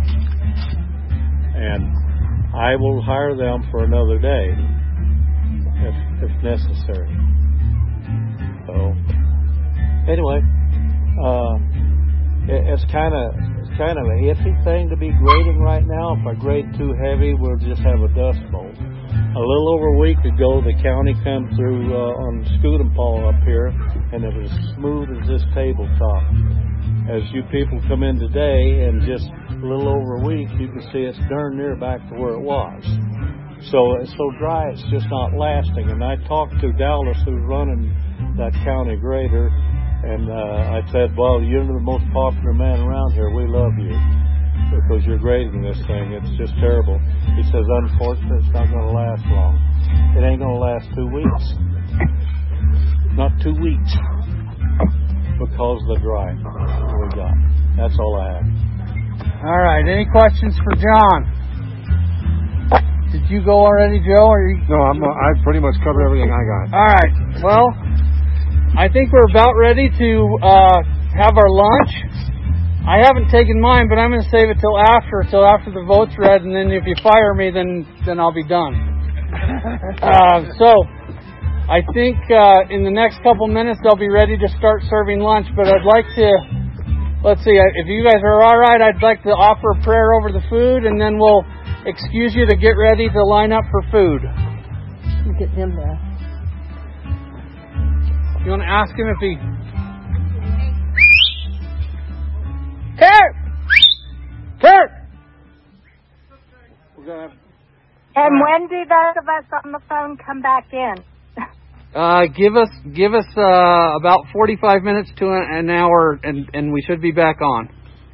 and I will hire them for another day if if necessary. So anyway, uh, it, it's kind of it's kind of a iffy thing to be grading right now. If I grade too heavy, we'll just have a dust bowl. A little over a week ago, the county come through uh, on Scudampaw up here, and it was smooth as this tabletop. As you people come in today, and just a little over a week, you can see it's darn near back to where it was. So it's so dry, it's just not lasting. And I talked to Dallas, who's running that county grader, And uh, I said, well, you're the most popular man around here. We love you because you're grading this thing. It's just terrible. He says, unfortunately, it's not going to last long. It ain't going to last two weeks. Not two weeks because of the dry we got. That's all I have. All right. Any questions for John? Did you go already, Joe? Or you... No, I'm. Uh, I pretty much covered everything I got. All right. Well, I think we're about ready to uh, have our lunch. I haven't taken mine, but I'm going to save it till after, till after the vote's read, and then if you fire me, then then I'll be done. Uh, so, I think uh, in the next couple minutes they'll be ready to start serving lunch. But I'd like to, let's see, if you guys are all right, I'd like to offer a prayer over the food, and then we'll excuse you to get ready to line up for food. Get him there. You want to ask him if he... Kurt! Kurt! We're gonna have... And when do those of us on the phone come back in? Uh, give us give us uh, about forty-five minutes to an hour, and, and we should be back on.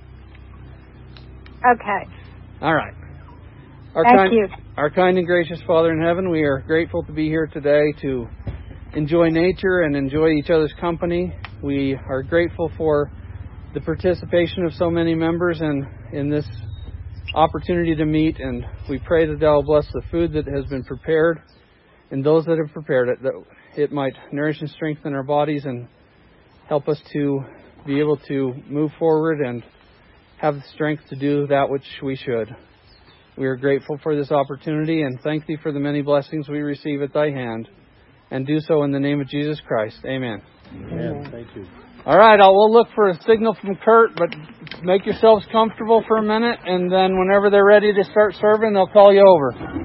Okay. All right. Our Thank kind, you. Our kind and gracious Father in heaven, we are grateful to be here today to enjoy nature and enjoy each other's company. We are grateful for the participation of so many members in, in this opportunity to meet, and we pray that Thou will bless the food that has been prepared and those that have prepared it, that it might nourish and strengthen our bodies and help us to be able to move forward and have the strength to do that which we should. We are grateful for this opportunity and thank Thee for the many blessings we receive at Thy hand, and do so in the name of Jesus Christ. Amen. Amen. Thank you. All right, I'll we'll look for a signal from Kurt, but make yourselves comfortable for a minute, and then whenever they're ready to start serving, they'll call you over.